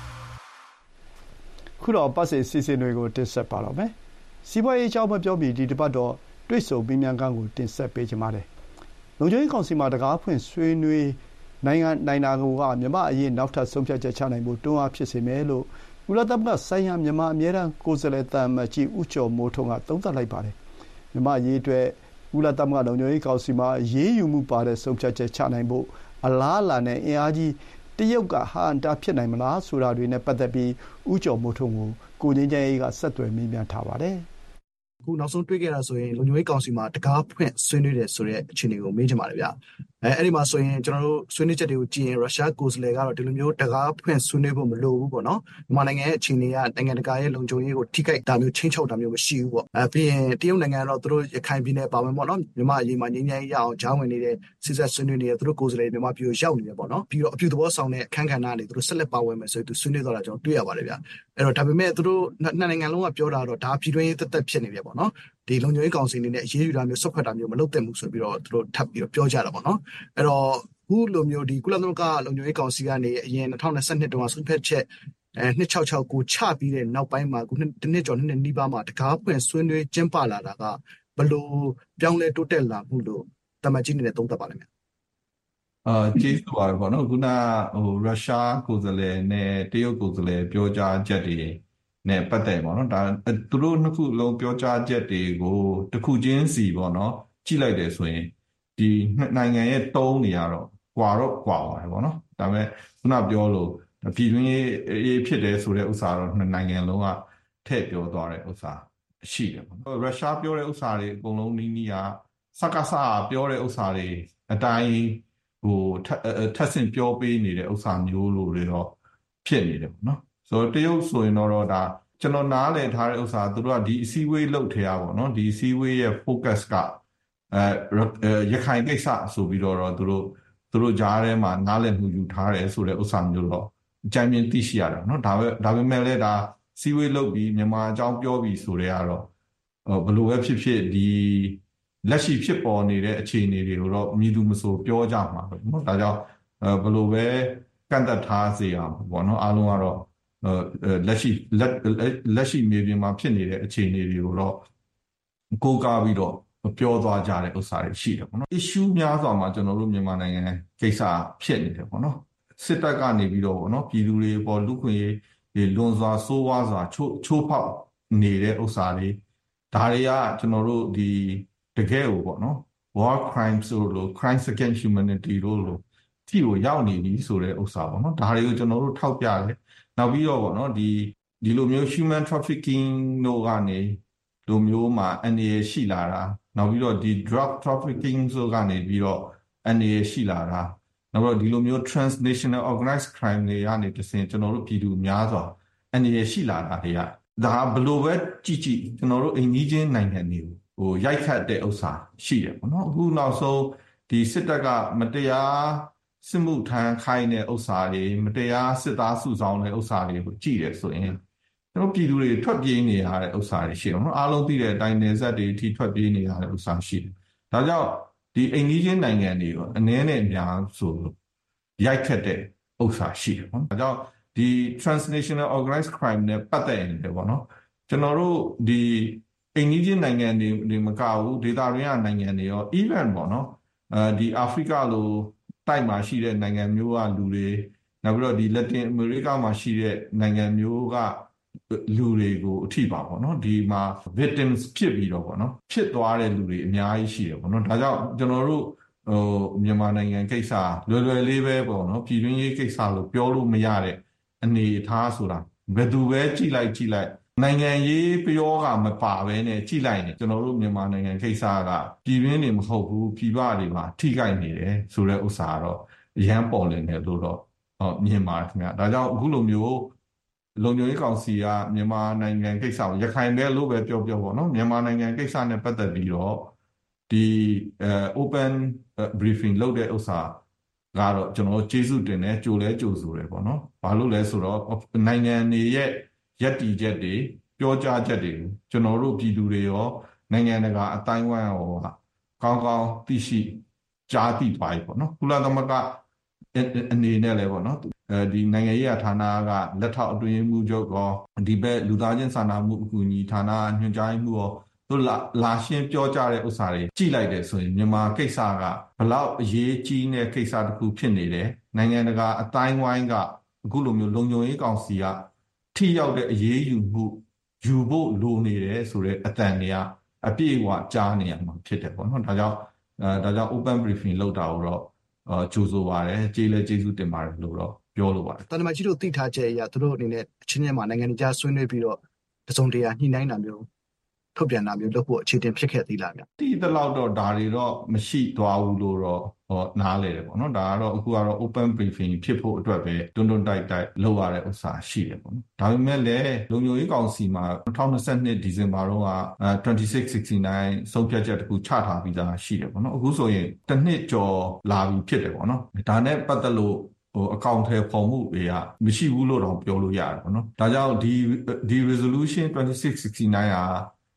။ခုတော့ပတ်စင်စီစဉ်တွေကိုတင်ဆက်ပါတော့မယ်။စီးပွားရေးအကြောင်းမပြောပြီးဒီတစ်ပတ်တော့တွေ့ဆုံပြီးမြန်ကန်းကိုတင်ဆက်ပေးချင်ပါတယ်။လုံခြုံရေးကောင်စီမှာတကားဖွင့်ဆွေးနွေးနိုင်ငံနိုင်တာကမြန်မာအရေးနောက်ထပ်ဆုံးဖြတ်ချက်ချနိုင်ဖို့တွန်းအားဖြစ်စေမယ်လို့ကုလသမဂ္ဂဆိုင်ရာမြန်မာအမြဲတမ်းကိုယ်စားလှယ်သံအမတ်ကြီးဦးကျော်မိုးထွန်းကသုံးသပ်လိုက်ပါတယ်။မြန်မာအရေးအတွက်ကုလသမဂ္ဂလုံခြုံရေးကောင်စီမှာအရေးယူမှုပါတဲ့ဆုံးဖြတ်ချက်ချနိုင်ဖို့အလားအလာနဲ့အင်အားကြီးတရုတ်ကဟာအတာဖြစ်နိုင်မလားဆိုတာတွေနဲ့ပတ်သက်ပြီးဦးကျော်မိုးထွန်းကိုကိုငြိမ်းချမ်းရေးကဆက်သွယ်မေးမြန်းထားပါတယ်။အခုနောက်ဆုံးတွေ့ခဲ့တာဆိုရင်လုံခြုံရေးကောင်စီမှာတကားဖွင့်ဆွေးနွေးတယ်ဆိုတဲ့အခြေအနေကိုမေးချင်ပါတယ်ဗျ။အဲအဲ့ဒီမှာဆိုရင်ကျွန်တော်တို့ဆွေးနွေးချက်တွေကိုကြည့်ရင်ရုရှားကိုယ်စားလှယ်ကတော့ဒီလိုမျိုးတကားဖွင့်ဆွေးနွေးဖို့မလိုဘူးပေါ့နော်။မြန်မာနိုင်ငံရဲ့အခြေအနေကနိုင်ငံတကာရဲ့လုံခြုံရေးကိုထိခိုက်တာမျိုးချင်းချောက်တာမျိုးမရှိဘူးပေါ့။အဲပြီးရင်တရုတ်နိုင်ငံကတော့သူတို့ရခိုင်ပြည်နယ်ပါဝင်ပေါ့နော်။မြန်မာအရေးမှာငြိမ်းချမ်းရေးရအောင်ဂျားဝင်နေတဲ့စစ်ဆက်ဆွေးနွေးနေတဲ့သူတို့ကိုယ်စားလှယ်မြန်မာပြည်ကိုရောက်နေတယ်ပေါ့နော်။ပြီးတော့အပြုသဘောဆောင်တဲ့အခန်းကဏ္ဍတွေသူတို့ဆက်လက်ပါဝင်မယ်ဆိုပြီးသူဆွေးနွေးတော့တာကျွန်တော်တွေ့ရပါတယ်ဗျ။အဲ့တော့ဒါပေမဲ့သူတို့နှစ်နိုင်ငံလုံးကပြောတာတော့ဒါပြည်တွင်းရေးသက်သက်ဖြစ်နေတယ်ပေါ့နော်။ဒီလုံခြုံရေးကောင်စီအနေနဲ့အရေးယူတာမျိုးဆွတ်ဖက်တာမျိုးမလုပ်သင့်ဘူးဆိုပြီးတော့သူတို့ထပ်ပြီးတော့ပြောကြတာပေါ့နော်အဲ့တော့ခုလိုမျိုးဒီကုလသမဂ္ဂလုံခြုံရေးကောင်စီကနေအရင်၂၀၂၂တုန်းကဆွတ်ဖက်ချက်အဲ၂၆၆ကိုချပြီးတဲ့နောက်ပိုင်းမှာခုတစ်နှစ်ကျော်နှစ်နှစ်နီးပါးမှာတကားဖွင့်ဆွေးနွေးကျင်းပလာတာကဘယ်လိုပြောင်းလဲတိုးတက်လာမှုလို့တမန်ကြီးနေနဲ့သုံးသပ်ပါလိမ့်မယ်အာကျေးဇူးပါပေါ့နော်ခုနဟိုရုရှားကိုယ်စားလှယ်နဲ့တရုတ်ကိုယ်စားလှယ်ပြောကြားချက်တွေနဲ့ပတ်သက်ပေါ့နော်ဒါသူတို့နှစ်ခုလုံးပြောကြားချက်တွေကိုတစ်ခုချင်းစီပေါ့နော်ကြည့်လိုက်တယ်ဆိုရင်ဒီနိုင်ငံရဲ့တုံးနေရတော့ကွာတော့ကွာပါတယ်ပေါ့နော်ဒါပေမဲ့ခုနပြောလို့ပြည်တွင်းရေးဖြစ်တယ်ဆိုတဲ့ဥစ္စာတော့နှစ်နိုင်ငံလုံးကထည့်ပြောသွားတဲ့ဥစ္စာရှိတယ်ပေါ့နော်ရုရှားပြောတဲ့ဥစ္စာတွေအကုန်လုံးနီးနီးကစကားစပြောတဲ့ဥစ္စာတွေအတိုင်းဟိုထပ်ဆင့်ပြောပေးနေတဲ့ဥစ္စာမျိုးလိုတွေတော့ဖြစ်နေတယ်ပေါ့နော်ဆိုတော့တရုတ်ဆိုရင်တော့ဒါကျွန်တော်နားလည်ထားတဲ့ဥစ္စာသူတို့ကဒီအစည်းအဝေးလုပ်ထဲရပါတော့ဒီအစည်းအဝေးရဲ့ focus ကအဲရခိုင်ကိစ္စဆိုပြီးတော့သူတို့သူတို့ကြားထဲမှာနားလည်မှုယူထားတယ်ဆိုတဲ့ဥစ္စာမျိုးတော့အကြိုင်မြင်သိရှိရတယ်နော်ဒါပဲဒါပေမဲ့လည်းဒါစီဝေးလုပ်ပြီးမြန်မာအကြောင်းပြောပြီးဆိုတဲ့ကတော့ဘယ်လိုပဲဖြစ်ဖြစ်ဒီလက်ရှိဖြစ်ပေါ်နေတဲ့အခြေအနေတွေကိုတော့မြည်သူမဆိုပြောကြမှာပဲနော်ဒါကြောင့်ဘယ်လိုပဲကန့်သက်ထားစေအောင်ပေါ့နော်အားလုံးကတော့လက်ရှိလက်လက်ရှိမြေပြင်မှာဖြစ်နေတဲ့အခြေအနေတွေကိုတော့ကိုးကားပြီးတော့ပြောသွားကြတဲ့ဥစ္စာတွေရှိတယ်ပေါ့နော် issue များစွာမှာကျွန်တော်တို့မြန်မာနိုင်ငံကိစ္စဖြစ်နေတယ်ပေါ့နော်စစ်တပ်ကနေပြီးတော့ပေါ့နော်ပြည်သူတွေပေါ်လူခွင့်ရေးလွန်စွာဆိုးဝါးစွာချိုးချိုးဖောက်နေတဲ့ဥစ္စာတွေဒါတွေကကျွန်တော်တို့ဒီတကယ်ကိုပေါ့နော် war crimes ဆိုလို့ crimes against humanity လို့လို့ဒီကိုရောက်နေပြီဆိုတဲ့ဥစ္စာပေါ့နော်ဒါတွေကိုကျွန်တော်တို့ထောက်ပြတယ်နောက်ပြီးတော့ပေါ့နော်ဒီဒီလိုမျိုး human trafficking တို့ကနေလိုမျိုးမှာအနေရရှိလာတာနောက်ပြီးတော့ဒီ drug trafficking ဆိုကနေပြီးတော့အနေရရှိလာတာနောက်ပြီးတော့ဒီလိုမျိုး transnational organized crime တွေကနေတစင်ကျွန်တော်တို့ပြည်သူများစွာအနေရရှိလာတာတွေကဒါဘလို့ပဲကြည့်ကြည့်ကျွန်တော်တို့အိမ်ကြီးချင်းနိုင်ငံတွေကိုဟိုရိုက်ခတ်တဲ့ဥစ္စာရှိတယ်ပေါ့နော်အခုနောက်ဆုံးဒီစစ်တပ်ကမတရားစစ်မှုထမ်းခိုင်းတဲ့ဥစ္စာတွေမတရားစစ်သားစုဆောင်တဲ့ဥစ္စာတွေကိုကြည့်တယ်ဆိုရင်ကျွန်တော်ပြည်သူတွေထွက်ပြေးနေရတဲ့ဥစ္စာတွေရှိတယ်နော်အားလုံးသိတဲ့အတိုင်းနယ်စပ်တွေအထိထွက်ပြေးနေရတဲ့ဥစ္စာရှိတယ်ဒါကြောင့်ဒီအိမ်ကြီးချင်းနိုင်ငံတွေရောအနည်းနဲ့အများဆိုရိုက်ခတ်တဲ့ဥစ္စာရှိတယ်နော်ဒါကြောင့်ဒီ transnational organized crime နဲ့ပတ်သက်နေတယ်ပေါ့နော်ကျွန်တော်တို့ဒီအိမ်ကြီးချင်းနိုင်ငံတွေမကဘူးဒေသတွင်းကနိုင်ငံတွေရော even ပေါ့နော်အဲဒီအာဖရိကလိုတိုက်မှာရှိတဲ့နိုင်ငံမျိုးကလူတွေနောက်ပြီးတော့ဒီလက်တင်အမေရိကမှာရှိတဲ့နိုင်ငံမျိုးကလူတွေကိုအထိပါပေါ့နော်ဒီမှာ victims ဖြစ်ပြီးတော့ပေါ့နော်ဖြစ်သွားတဲ့လူတွေအများကြီးရှိတယ်ပေါ့နော်ဒါကြောင့်ကျွန်တော်တို့ဟိုမြန်မာနိုင်ငံကိစ္စလွယ်လွယ်လေးပဲပေါ့နော်ပြည်တွင်းရေးကိစ္စလို့ပြောလို့မရတဲ့အနေအထားဆိုတာဘယ်သူပဲကြည့်လိုက်ကြည့်လိုက်နိုင်ငံရေးပြောကမပါဘဲနဲ့ကြည့်လိုက်နေကျွန်တော်တို့မြန်မာနိုင်ငံကိစ္စကပြည်တွင်းနေမဟုတ်ဘူးပြည်ပတွေမှာထိခိုက်နေတယ်ဆိုတဲ့ဥစ္စာကတော့အရန်ပေါ်လင်းတယ်လို့တော့ဟောမြင်ပါတယ်ခင်ဗျာဒါကြောင့်အခုလိုမျိုးလုံခြုံရေးကောင်စီကမြန်မာနိုင်ငံကိစ္စကိုရခိုင်ပဲလို့ပဲပြောပြောပေါ့နော်မြန်မာနိုင်ငံကိစ္စနဲ့ပတ်သက်ပြီးတော့ဒီအဲ open briefing လုပ်တဲ့ဥစ္စာကတော့ကျွန်တော်ကျေးဇူးတင်တယ်ကြိုလဲကြိုဆိုတယ်ပေါ့နော်ဘာလို့လဲဆိုတော့နိုင်ငံတွေရဲ့ရက်တီချက်တွေပြောကြားချက်တွေကျွန်တော်တို့ပြည်သူတွေရောနိုင်ငံတကာအတိုင်းဝိုင်းရောကောင်းကောင်းသိရှိကြားသိသွားပြီပေါ့နော်ကုလသမဂ္ဂအနေနဲ့လည်းပေါ့နော်အဲဒီနိုင်ငံရေးဌာနကလက်ထောက်အတွင်းမှုချုပ်ကောဒီဘက်လူသားချင်းစာနာမှုအကူအညီဌာနညွှန်ကြားမှုရောတို့လာလာရှင်းပြောကြတဲ့ဥစ္စာတွေကြည့်လိုက်တယ်ဆိုရင်မြန်မာကိစ္စကဘလောက်အရေးကြီးတဲ့ကိစ္စတစ်ခုဖြစ်နေတယ်နိုင်ငံတကာအတိုင်းဝိုင်းကအခုလိုမျိုးလုံခြုံရေးကောင်စီကထိရောက်တဲ့အရေးယူမှုယူဖို့လိုနေတယ်ဆိုတဲ့အတန်တွေကအပြည့်အဝကြားနေရမှာဖြစ်တယ်ပေါ့နော်ဒါကြောင့်အဲဒါကြောင့် open briefing လုပ်တာကိုတော့အဲကြိုးဆိုပါတယ်ကြေးလဲကျေးဇူးတင်ပါတယ်လို့တော့ပြောလိုပါတယ်တန်တမာကြီးတို့သိထားချက်အရသူတို့အနေနဲ့အချင်းချင်းမှာနိုင်ငံခြားဆွေးနွေးပြီးတော့တစုံတရာညှိနှိုင်းတာမျိုးထုတ်ပြန်တာမျိုးလုပ်ဖို့အခြေတင်ဖြစ်ခဲ့သေးလားဗျ။ဒီတလောက်တော့ဒါတွေတော့မရှိသွားဘူးလို့တော့ဟောနားလေတယ်ပေါ့နော်။ဒါကတော့အခုကတော့ open briefing ဖြစ်ဖို့အတွက်ပဲတွန်းတွန်းတိုက်တိုက်လုပ်ရတဲ့ဥစ္စာရှိတယ်ပေါ့နော်။ဒါပေမဲ့လည်းလုံခြုံရေးကောင်စီမှာ၂၀၂၂ဒီဇင်ဘာတော့ကtwenty-six sixty-nineဆုံးဖြတ်ချက်တခုချထားပြီးသားရှိတယ်ပေါ့နော်။အခုဆိုရင်တစ်နှစ်ကျော်လာပြီဖြစ်တယ်ပေါ့နော်။ဒါနဲ့ပတ်သက်လို့ဟိုအကောင့်ထဲပေါ်မှုတွေကမရှိဘူးလို့တော့ပြောလို့ရတယ်ပေါ့နော်။ဒါကြောင့်ဒီဒီ resolution twenty-six sixty-nine ဟာ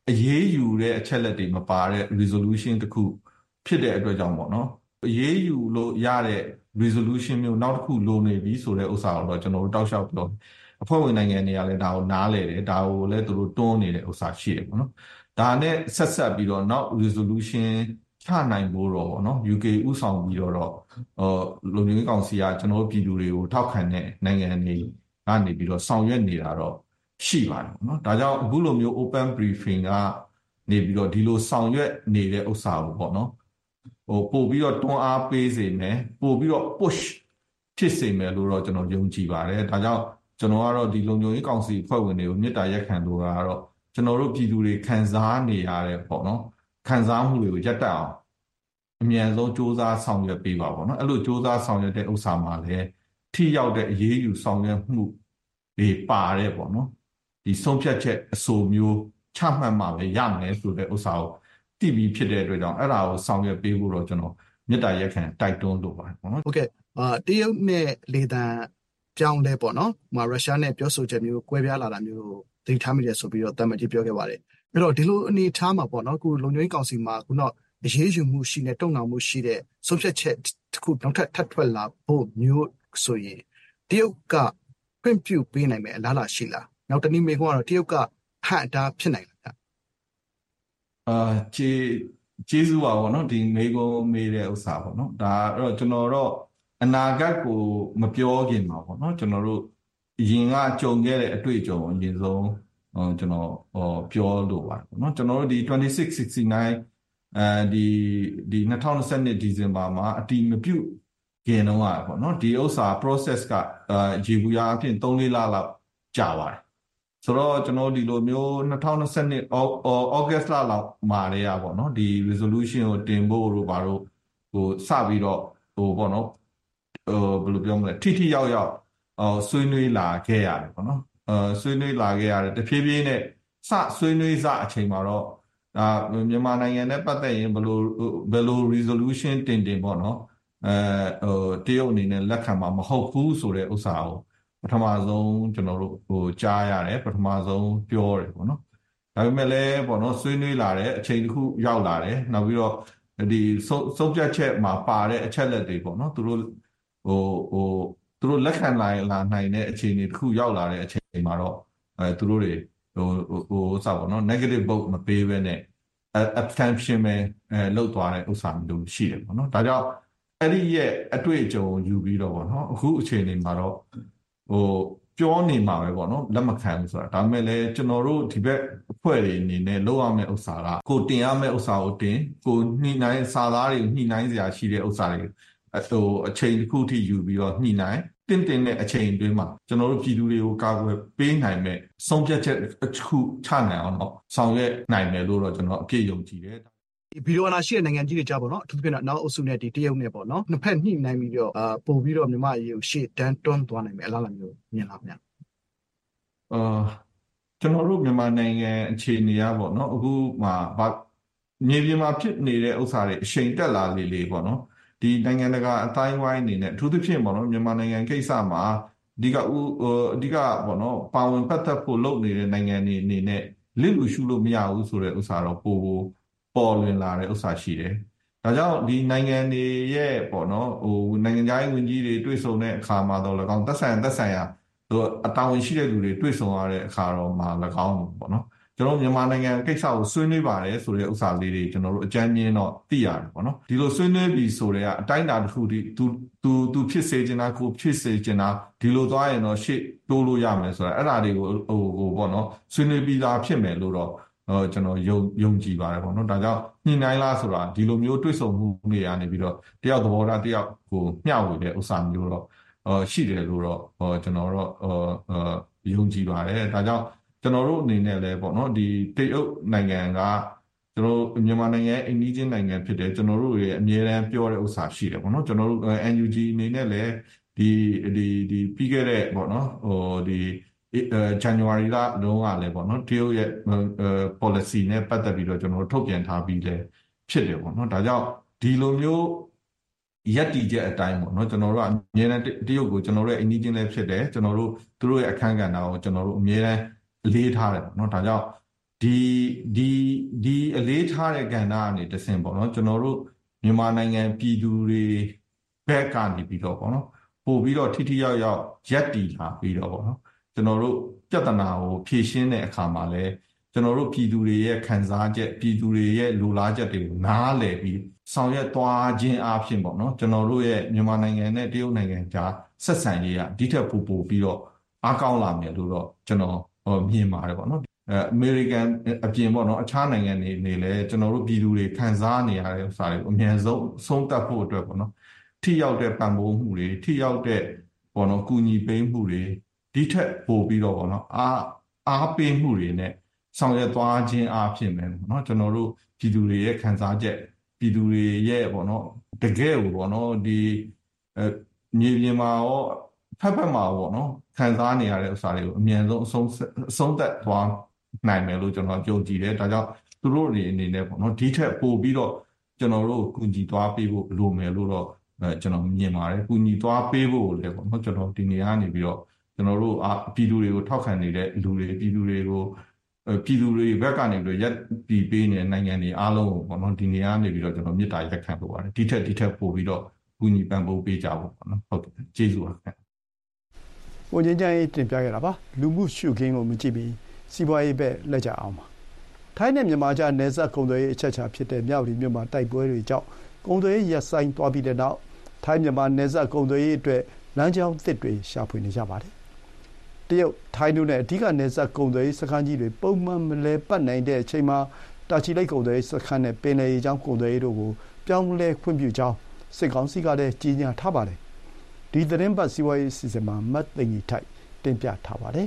အရေးယူတဲ့အချက်လက်တွေမပါတဲ့ resolution တစ်ခုဖြစ်တဲ့အတွက်ကြောင့်ပေါ့နော်အရေးယူလို့ရတဲ့ resolution မျိုးနောက်တစ်ခုလိုနေပြီဆိုတဲ့ဥစ္စာကိုတော့ကျွန်တော်တို့တောက်လျှောက်ပြောအဖွဲ့ဝင်နိုင်ငံတွေကလည်းဒါကိုနားလည်တယ်ဒါကိုလည်းသူတို့တွန်းနေတဲ့ဥစ္စာရှိတယ်ပေါ့နော်ဒါနဲ့ဆက်ဆက်ပြီးတော့နောက် resolution ချနိုင်ဖို့တော့ပေါ့နော် U K ဥဆောင်ပြီးတော့တော့လုံခြုံရေးကောင်စီကကျွန်တော်တို့ပြည်သူတွေကိုထောက်ခံတဲ့နိုင်ငံတွေကနေပြီးတော့ဆောင်ရွက်နေတာတော့ရှိပါတယ်ပေါ့နော်ဒါကြောင့်အခုလိုမျိုး open briefing ကနေပြီးတော့ဒီလိုဆောင်ရွက်နေတဲ့ဥစ္စာကိုပေါ့နော်ဟိုပို့ပြီးတော့တွန်းအားပေးစေမယ်ပို့ပြီးတော့ push ဖြစ်စေမယ်လို့တော့ကျွန်တော်ယုံကြည်ပါတယ်ဒါကြောင့်ကျွန်တော်ကတော့ဒီလုံခြုံရေးကောင်စီဖွဲ့ဝင်တွေကိုမြစ်တာရက်ခံလို့ကတော့ကျွန်တော်တို့ပြည်သူတွေခံစားနေရတဲ့ပေါ့နော်ခံစားမှုတွေကိုရပ်တန့်အောင်အမြန်ဆုံးစ조사ဆောင်ရွက်ပေးပါပေါ့နော်အဲ့လိုစ조사ဆောင်ရွက်တဲ့ဥစ္စာမှာလည်းထိရောက်တဲ့အရေးယူဆောင်ရွက်မှုတွေပါတဲ့ပေါ့နော်ဒီဆုံးဖြတ်ချက်အဆိုမျိုးချမှတ်မှပဲရမယ်ဆိုတဲ့ဥစ္စာကိုတည်ပြီးဖြစ်တဲ့အတွက်ကြောင့်အဲ့ဒါကိုဆောင်ရွက်ပေးဖို့တော့ကျွန်တော်မြစ်တာရက်ခံတိုက်တွန်းလို့ပါတယ်ပေါ့နော်ဟုတ်ကဲ့အာတရုတ်နဲ့လေတံပြောင်းလဲပေါ့နော်ဟိုရုရှားနဲ့ပြောဆိုချက်မျိုးကွဲပြားလာတာမျိုးသိထားမိတယ်ဆိုပြီးတော့တမန်ကြီးပြောခဲ့ပါတယ်အဲ့တော့ဒီလိုအနေထားမှာပေါ့နော်ခုလုံခြုံရေးကောင်စီမှာခုတော့အရေးယူမှုရှိနေတုံ့နှောင်မှုရှိတဲ့ဆုံးဖြတ်ချက်တစ်ခုနောက်ထပ်ထပ်ထွက်လာဖို့မျိုးဆိုရင်တရုတ်ကဖွင့်ပြပေးနိုင်မယ်အလားအလာရှိလားနောက်တနည်းမေးခွန်းကတော့တရုတ်ကဟန်တာဖြစ်နိုင်လားအာခြေကျေးဇူးပါပေါ့နော်ဒီမေကုံမေးတဲ့ဥစ္စာပေါ့နော်ဒါအဲ့တော့ကျွန်တော်တော့အနာဂတ်ကိုမပြောခင်ပါပေါ့နော်ကျွန်တော်တို့အရင်ကကြုံခဲ့တဲ့အတွေ့အကြုံအရင်ဆုံးဟောကျွန်တော်ဟောပြောလို့ပါတယ်ပေါ့နော်ကျွန်တော်တို့ဒီtwenty-six sixty-nineအဲဒီဒီtwenty twenty-twoဒီဇင်ဘာမှာအတီမပြုတ်ခင်တော့ပေါ့နော်ဒီဥစ္စာ process ကအာရေဘူးရအဖြစ်three fourလလောက်ကြာပါတယ်ဆိုတော့ကျွန်တော်ဒီလိုမျိုးtwenty twenty-two ဩဂတ်လလောက်မှာတည်းရပေါ့နော်ဒီ resolution ကိုတင်ဖို့တို့ဘာလို့ဟိုစပြီးတော့ဟိုပေါ့နော်ဟိုဘယ်လိုပြောမလဲထိထိရောက်ရောက်ဟိုဆွေးနွေးလာခဲ့ရတယ်ပေါ့နော်အဲဆွေးနွေးလာခဲ့ရတယ်တဖြည်းဖြည်းနဲ့စဆွေးနွေးစအချိန်မှာတော့ဒါမြန်မာနိုင်ငံနဲ့ပတ်သက်ရင်ဘယ်လိုဘယ်လို resolution တင်တင်ပေါ့နော်အဲဟိုတရုတ်အနေနဲ့လက်ခံမှာမဟုတ်ဘူးဆိုတဲ့ဥစ္စာကိုပထမဆုံးကျွန်တော်တို့ဟိုကြားရတယ်ပထမဆုံးပြောတယ်ပေါ့နော်ဒါပေမဲ့လည်းပေါ့နော်ဆွေးနွေးလာတဲ့အချိန်တစ်ခုရောက်လာတယ်နောက်ပြီးတော့ဒီစုံပြတ်ချက်မှာပါတဲ့အချက်လက်တွေပေါ့နော်သူတို့ဟိုဟိုသူတို့လက်ခံနိုင်လာနိုင်တဲ့အခြေအနေတစ်ခုရောက်လာတဲ့အချိန်မှာတော့အဲသူတို့တွေဟိုဟိုစပါတော့ negative vote မပေးဘဲနဲ့ abstention ပဲအဲလောက်သွားတဲ့ဥစ္စာမျိုးရှိတယ်ပေါ့နော်ဒါကြောင့်အဲ့ဒီရဲ့အတွေ့အကြုံယူပြီးတော့ပေါ့နော်အခုအခြေအနေမှာတော့ဟိုပြောနေမှာပဲပေါ့နော်လက်မခံဘူးဆိုတာဒါပေမဲ့လည်းကျွန်တော်တို့ဒီဘက်အဖွဲ့တွေအနေနဲ့လောက်ရမယ့်ဥစ္စာကကိုတင်ရမယ့်ဥစ္စာကိုတင်ကိုညှိနှိုင်းစာသားတွေညှိနှိုင်းစရာရှိတဲ့ဥစ္စာတွေဟိုအချိန်တစ်ခုထိယူပြီးတော့ညှိနှိုင်းတင်းတင်းတဲ့အချိန်အတွင်းမှာကျွန်တော်တို့ပြည်သူတွေကိုကာကွယ်ပေးနိုင်မဲ့ဆုံးဖြတ်ချက်တစ်ခုချနိုင်အောင်တော့ဆောင်ရွက်နိုင်မယ်လို့တော့ကျွန်တော်အပြည့်ယုံကြည်တယ်ဒီဗီဒီယိုအနာရှိတဲ့နိုင်ငံကြီးတွေကြားပေါ့နော်အထူးသဖြင့်တော့နောက်အုပ်စုနဲ့ဒီတရုတ်နဲ့ပေါ့နော်နှစ်ဖက်ညှိနှိုင်းပြီးတော့အာပို့ပြီးတော့မြန်မာရေကိုရှေ့တန်းတွန်းသွားနိုင်မယ်အလားအလာမျိုးမြင်လားဗျာအာကျွန်တော်တို့မြန်မာနိုင်ငံအခြေအနေရပေါ့နော်အခုမှဗမြေပြင်မှာဖြစ်နေတဲ့ဥစ္စာတွေအရှိန်တက်လာလေလေပေါ့နော်ဒီနိုင်ငံတကာအတိုင်းဝိုင်းအနေနဲ့အထူးသဖြင့်ပေါ့နော်မြန်မာနိုင်ငံကိစ္စမှာအဓိကဥအဓိကပေါ့နော်ပါဝင်ပတ်သက်ဖို့လုပ်နေတဲ့နိုင်ငံတွေအနေနဲ့လစ်လူရှုလို့မရဘူးဆိုတဲ့ဥစ္စာတော့ပို့ပေါ်လွင်လာတဲ့ဥစ္စာရှိတယ်။ဒါကြောင့်ဒီနိုင်ငံတွေရဲ့ပေါ့နော်ဟိုနိုင်ငံခြားရေးဝန်ကြီးတွေတွေ့ဆုံတဲ့အခါမှာတော့၎င်းသက်ဆိုင်သက်ဆိုင်ရာဟိုအတာဝန်ရှိတဲ့လူတွေတွေ့ဆုံရတဲ့အခါတော့မှာ၎င်းပေါ့နော်ကျွန်တော်မြန်မာနိုင်ငံကိစ္စကိုဆွေးနွေးပါတယ်ဆိုတဲ့ဥစ္စာလေးတွေကျွန်တော်တို့အကြမ်းမြင်တော့သိရတယ်ပေါ့နော်ဒီလိုဆွေးနွေးပြီးဆိုတဲ့အတိုင်းအတာတစ်ခုဒီသူသူသူဖြစ်စေချင်တာကိုဖြစ်စေချင်တာဒီလိုသွားရင်တော့ရှေ့တိုးလို့ရမယ်ဆိုတာအဲ့ဒါတွေကိုဟိုဟိုပေါ့နော်ဆွေးနွေးပြီးသားဖြစ်မယ်လို့တော့ဟိုကျွန်တော်ယုံယုံကြည်ပါတယ်ပေါ့နော်ဒါကြောင့်ညှိနှိုင်းလားဆိုတာဒီလိုမျိုးတွေ့ဆုံမှုတွေကနေပြီးတော့တယောက်သဘောထားတယောက်ကိုမျှဝေတဲ့ဥစ္စာမျိုးတော့ဟိုရှိတယ်လို့တော့ဟိုကျွန်တော်တော့ဟိုယုံကြည်ပါတယ်ဒါကြောင့်ကျွန်တော်တို့အနေနဲ့လည်းပေါ့နော်ဒီတရုတ်နိုင်ငံကကျွန်တော်မြန်မာနိုင်ငံအိန္ဒိချင်းနိုင်ငံဖြစ်တယ်ကျွန်တော်တို့ရဲ့အမြဲတမ်းပြောတဲ့ဥစ္စာရှိတယ်ပေါ့နော်ကျွန်တော်တို့ N U G အနေနဲ့လည်းဒီဒီဒီပြီးခဲ့တဲ့ပေါ့နော်ဟိုဒီJanuary လတုန်းကလည်းပေါ့နော်တရုတ်ရဲ့ policy နဲ့ပတ်သက်ပြီးတော့ကျွန်တော်တို့ထုတ်ပြန်ထားပြီးလည်းဖြစ်တယ်ပေါ့နော်ဒါကြောင့်ဒီလိုမျိုးရက်တီချက်အတိုင်းပေါ့နော်ကျွန်တော်တို့ကအမြဲတမ်းတရုတ်ကိုကျွန်တော်တို့ရဲ့အိန္ဒိချင်းလည်းဖြစ်တယ်ကျွန်တော်တို့သူတို့ရဲ့အခန်းကဏ္ဍကိုကျွန်တော်တို့အမြဲတမ်းလေးထားတယ်ပေါ့နော်ဒါကြောင့်ဒီဒီဒီအလေးထားတဲ့ကဏ္ဍကနေတဆင့်ပေါ့နော်ကျွန်တော်တို့မြန်မာနိုင်ငံပြည်သူတွေဘက်ကနေပြီးတော့ပေါ့နော်ပို့ပြီးတော့ထိထိရောက်ရောက်ရက်တီလာပြီးတော့ပေါ့နော်ကျွန်တော်တို့ပြဿနာကိုဖြေရှင်းတဲ့အခါမှာလဲကျွန်တော်တို့ပြည်သူတွေရဲ့ခံစားချက်ပြည်သူတွေရဲ့လိုလားချက်တွေကိုနားလည်ပြီးဆောင်ရွက်သွားခြင်းအပြင်ပေါ့နော်ကျွန်တော်တို့ရဲ့မြန်မာနိုင်ငံနဲ့တရုတ်နိုင်ငံကြားဆက်ဆံရေးကဒီထက်ပိုပိုပြီးတော့အားကောင်းလာမယ်လို့တော့ကျွန်တော်မြင်ပါတယ်ပေါ့နော်အဲအမေရိကန်အပြင်ပေါ့နော်အခြားနိုင်ငံတွေနေလဲကျွန်တော်တို့ပြည်သူတွေခံစားနေရတဲ့ဥစ္စာတွေကိုအမြန်ဆုံးဆုံးသတ်ဖို့အတွက်ပေါ့နော်ထိရောက်တဲ့ပံ့ပိုးမှုတွေထိရောက်တဲ့ပေါ့နော်ကူညီပေးမှုတွေဒီထက်ပိုပြီးတော့ပေါ့နော်အားအားပေးမှုတွေနဲ့ဆောင်ရွက်သွားခြင်းအဖြစ်ပဲပေါ့နော်ကျွန်တော်တို့ပြည်သူတွေရဲ့ခံစားချက်ပြည်သူတွေရဲ့ပေါ့နော်တကယ်ကိုပေါ့နော်ဒီအဲမြေပြင်မှာရောဖက်ဖက်မှာပေါ့နော်ခံစားနေရတဲ့ဥစ္စာတွေကိုအမြန်ဆုံးအဆုံးအဆုံးသက်သွားနိုင်မယ်လို့ကျွန်တော်ကြိုကြည်တယ်ဒါကြောင့်သူတို့တွေအနေနဲ့ပေါ့နော်ဒီထက်ပိုပြီးတော့ကျွန်တော်တို့ကူညီသွားပေးဖို့လိုမယ်လို့တော့အဲကျွန်တော်မြင်ပါတယ်ကူညီသွားပေးဖို့လည်းပေါ့နော်ကျွန်တော်ဒီနေရာနေပြီးတော့ကျွန်တော်တို့အပြည်သူတွေကိုထောက်ခံနေတဲ့လူတွေပြည်သူတွေကိုပြည်သူတွေဘက်ကနေပြီးရက်တီးပေးနေတဲ့နိုင်ငံတွေအားလုံးကိုပေါ့နော်ဒီနေရာနေပြီးတော့ကျွန်တော်မြစ်တာရက်ခံလို့ပါတယ်ဒီထက်ဒီထက်ပိုပြီးတော့ကူညီပံ့ပိုးပေးကြဖို့ပေါ့နော်ဟုတ်ကဲ့ကျေးဇူးပါခင်ဗျဝန်ကြီးကျန်းရေးတင်ပြခဲ့တာပါလူမှုရှုခင်းကိုမကြည့်ပြီးစီးပွားရေးပဲလက်ကြအောင်ပါထိုင်းနဲ့မြန်မာကြားနယ်စပ်ကုန်သွယ်ရေးအချက်အချာဖြစ်တဲ့မြဝတီမြို့မှာတိုက်ပွဲတွေကြောင့်ကုန်သွယ်ရေးရပ်ဆိုင်းသွားပြီးတဲ့နောက်ထိုင်းမြန်မာနယ်စပ်ကုန်သွယ်ရေးအတွက်လမ်းကြောင်းသစ်တွေရှာဖွေနေကြပါတယ်တရုတ်ထိုင်းတို့နဲ့အဓိကနယ်စပ်ကုန်သွယ်ရေးစခန်းကြီးတွေပုံမှန်မလဲပတ်နိုင်တဲ့အချိန်မှာတာချီလိတ်ကုန်သွယ်ရေးစခန်းနဲ့ပင်လယ်ရေကြောင်းကုန်သွယ်ရေးတို့ကိုပြောင်းလဲခွင့်ပြုကြောင်းစစ်ကောင်စီကလည်းကြီးညာထားပါတယ်ဒီသတင်းပတ်စီးပွားရေးစီစဉ်မှာမတ်သိင္ကြီးထိုက်တင်ပြထားပါတယ်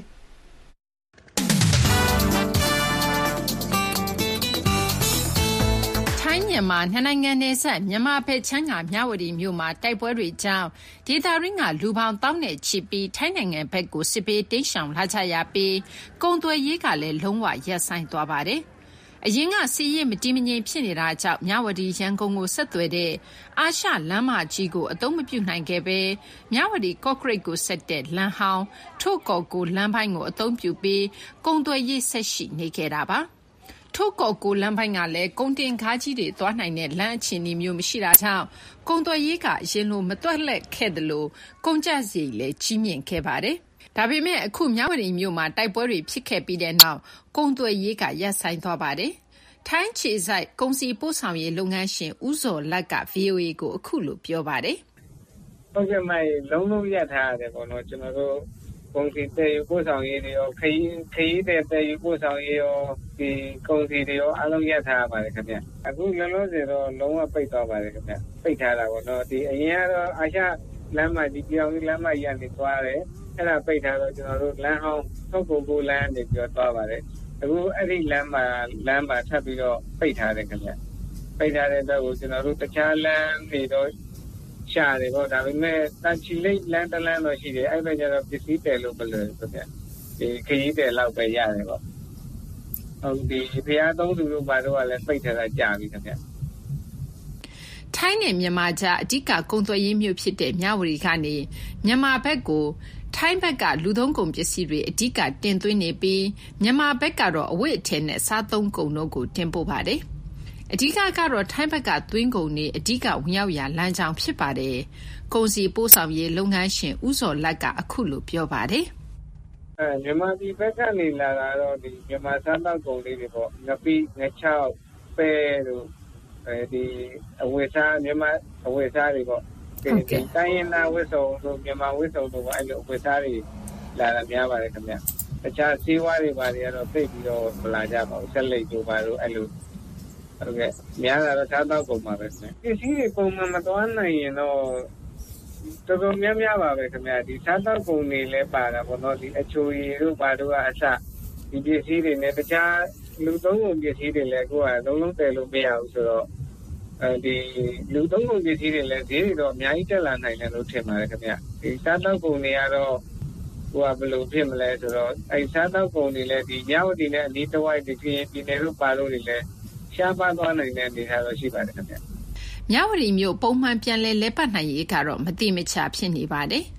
ထိုင်းမြန်မာနှစ်နိုင်ငံနယ်စပ်မြန်မာဘက်ခြမ်းကမြဝတီမြို့မှာတိုက်ပွဲတွေကြောင့်ဒေသရင်းကလူပေါင်းတောင်းနဲ့ချီပြီးထိုင်းနိုင်ငံဘက်ကိုစစ်ပေးတိတ်ရှောင်လာကြရပြီးကုန်သွယ်ရေးကလည်းလုံးဝရပ်ဆိုင်းသွားပါတယ်အရင်ကစီးရဲမတီးမငိမ်ဖြစ်နေတာကြောင့်မြဝတီရန်ကုန်ကိုဆက်သွယ်တဲ့အာရှလမ်းမကြီးကိုအသုံးမပြုနိုင်ခဲ့ပဲမြဝတီကော့ကရိတ်ကိုဆက်တဲ့လမ်းဟောင်းထို့ကော်ကိုလမ်းပိုင်းကိုအသုံးပြုပြီးကုန်သွယ်ရေးဆက်ရှိနေခဲ့တာပါထို့ကော်ကိုလမ်းပိုင်းကလည်းကုန်တင်ကားကြီးတွေသွားနိုင်တဲ့လမ်းအခြေအနေမျိုးမရှိတာကြောင့်ကုန်သွယ်ရေးကအရင်လိုမတွက်လက်ခဲ့တယ်လို့ကုန်ကျစရိတ်လည်းကြီးမြင့်ခဲ့ပါတယ်ဒါပေမဲ့အခုမြဝတီမြို့မှာတိုက်ပွဲတွေဖြစ်ခဲ့ပြီးတဲ့နောက်ကုန်သွယ်ရေးကရပ်ဆိုင်းသွားပါတယ်။ထိုင်းခြေစိုက်ကုန်စည်ပို့ဆောင်ရေးလုပ်ငန်းရှင်ဦးစောလတ်က ဗွီအိုအေ ကိုအခုလိုပြောပါတယ်။ဟုတ်ကဲ့မိုင်လုံးလုံးရပ်ထားရတယ်ပေါ့နော်ကျွန်တော်တို့ကုန်စည်တဲ့ပို့ဆောင်ရေးတွေရောခရီးခရီးတဲ့တဲ့ပို့ဆောင်ရေးရောဒီကုန်စည်တွေရောအလုံးရပ်ထားပါတယ်ခင်ဗျ။အခုလုံးလုံးစတော့လုံးဝပိတ်သွားပါတယ်ခင်ဗျ။ပိတ်ထားတာပေါ့နော်ဒီအရင်ကတော့အာရှလမ်းမကြီးပြောင်းလမ်းမကြီးကနေသွားတယ်အဲ့ဒါပိတ်ထားတော့ကျွန်တော်တို့လမ်းဟောင်းထုတ်ကိုကိုလမ်းနေပြီးတော့သွားပါတယ်အခုအဲ့ဒီလမ်းမှာလမ်းမှာထပ်ပြီးတော့ပိတ်ထားတယ်ခင်ဗျပိတ်ထားတဲ့အတွက်ကိုကျွန်တော်တို့တခြားလမ်းတွေတော့ရှာတယ်ပေါ့ဒါပေမဲ့တန်ချီလိတ်လမ်းတစ်လမ်းတော့ရှိတယ်အဲ့ဘက်ကျတော့ပစ္စည်းတယ်လို့မလွယ်ဘူးခင်ဗျဒီခရီးတယ်လောက်ပဲရတယ်ပေါ့ဟုတ်ဒီဖျားသုံးသူတို့ဘာတို့ကလည်းပိတ်ထားတာကြာပြီခင်ဗျထိုင်းနဲ့မြန်မာကြားအဓိကကုန်သွယ်ရေးမြို့ဖြစ်တဲ့မြဝတီကနေမြန်မာဘက်ကိုထိုင်းဘက်ကလူသုံးကုန်ပစ္စည်းတွေအဓိကတင်သွင်းနေပြီးမြန်မာဘက်ကတော့အဝတ်အထည်နဲ့စားသုံးကုန်တို့ကိုတင်ပို့ပါတယ်။အဓိကကတော့ထိုင်းဘက်ကသွင်းကုန်တွေအဓိကဝင်ရောက်ရာလမ်းကြောင်းဖြစ်ပါတယ်။ကုန်စည်ပို့ဆောင်ရေးလုပ်ငန်းရှင်ဦးစောလတ်ကအခုလိုပြောပါတယ်။အဲမြန်မာပြည်ဘက်ကနေလာတာတော့ဒီမြန်မာစားသောက်ကုန်လေးတွေပေါ့ငပိငချောက်ပဲတို့အဲဒီအဝတ်စားမြန်မာအဝတ်စားတွေပေါ့ဒီတိုင်းရင်းသားဝတ်စုံတို့မြန်မာဝတ်စုံတို့အဲ့လိုဝတ်စားတွေလာတာများပါတယ်ခင်ဗျတခြားဈေးဝါးတွေပါတွေကတော့သိပြီးတော့မလာကြပါဘူးဆက်လက်တို့ပါတို့အဲ့လိုဟုတ်ကဲ့များတာတော့စားတော့ကုန်ပါပဲခင်ဗျပစ္စည်းတွေပုံမှန်မသွားနိုင်ရင်တော့တော်တော်များများပါပဲခင်ဗျဒီစားတော့ကုန်တွေလည်းပါတာပေါ့နော်ဒီအချိုရည်တို့ပါတို့ကအစဒီပစ္စည်းတွေနဲ့တခြားလူသုံးကုန်ပစ္စည်းတွေလည်းကိုယ်ကလုံးလုံးတည်လို့မရဘူးဆိုတော့အဲဒီလူသုံးကုန်ပစ္စည်းတွေလည်းဈေးတွေတော့အများကြီးတက်လာနိုင်တယ်လို့ထင်ပါတယ်ခင်ဗျဒီစားတော့ကုန်တွေကတော့ဟိုကဘယ်လိုဖြစ်မလဲဆိုတော့အဲစားတော့ကုန်တွေလည်းဒီညဝတီနဲ့အနီးတစ်ဝိုက်ဒီကရင်ပြည်နယ်တို့ပါလို့တွေလည်းရှားပါသွားနိုင်တဲ့အနေအထားတော့ရှိပါတယ်ခင်ဗျမြဝတီမြို့ပုံမှန်ပြန်လဲလဲပတ်နိုင်ရေးကတော့မတိမချဖြစ်နေပါတယ်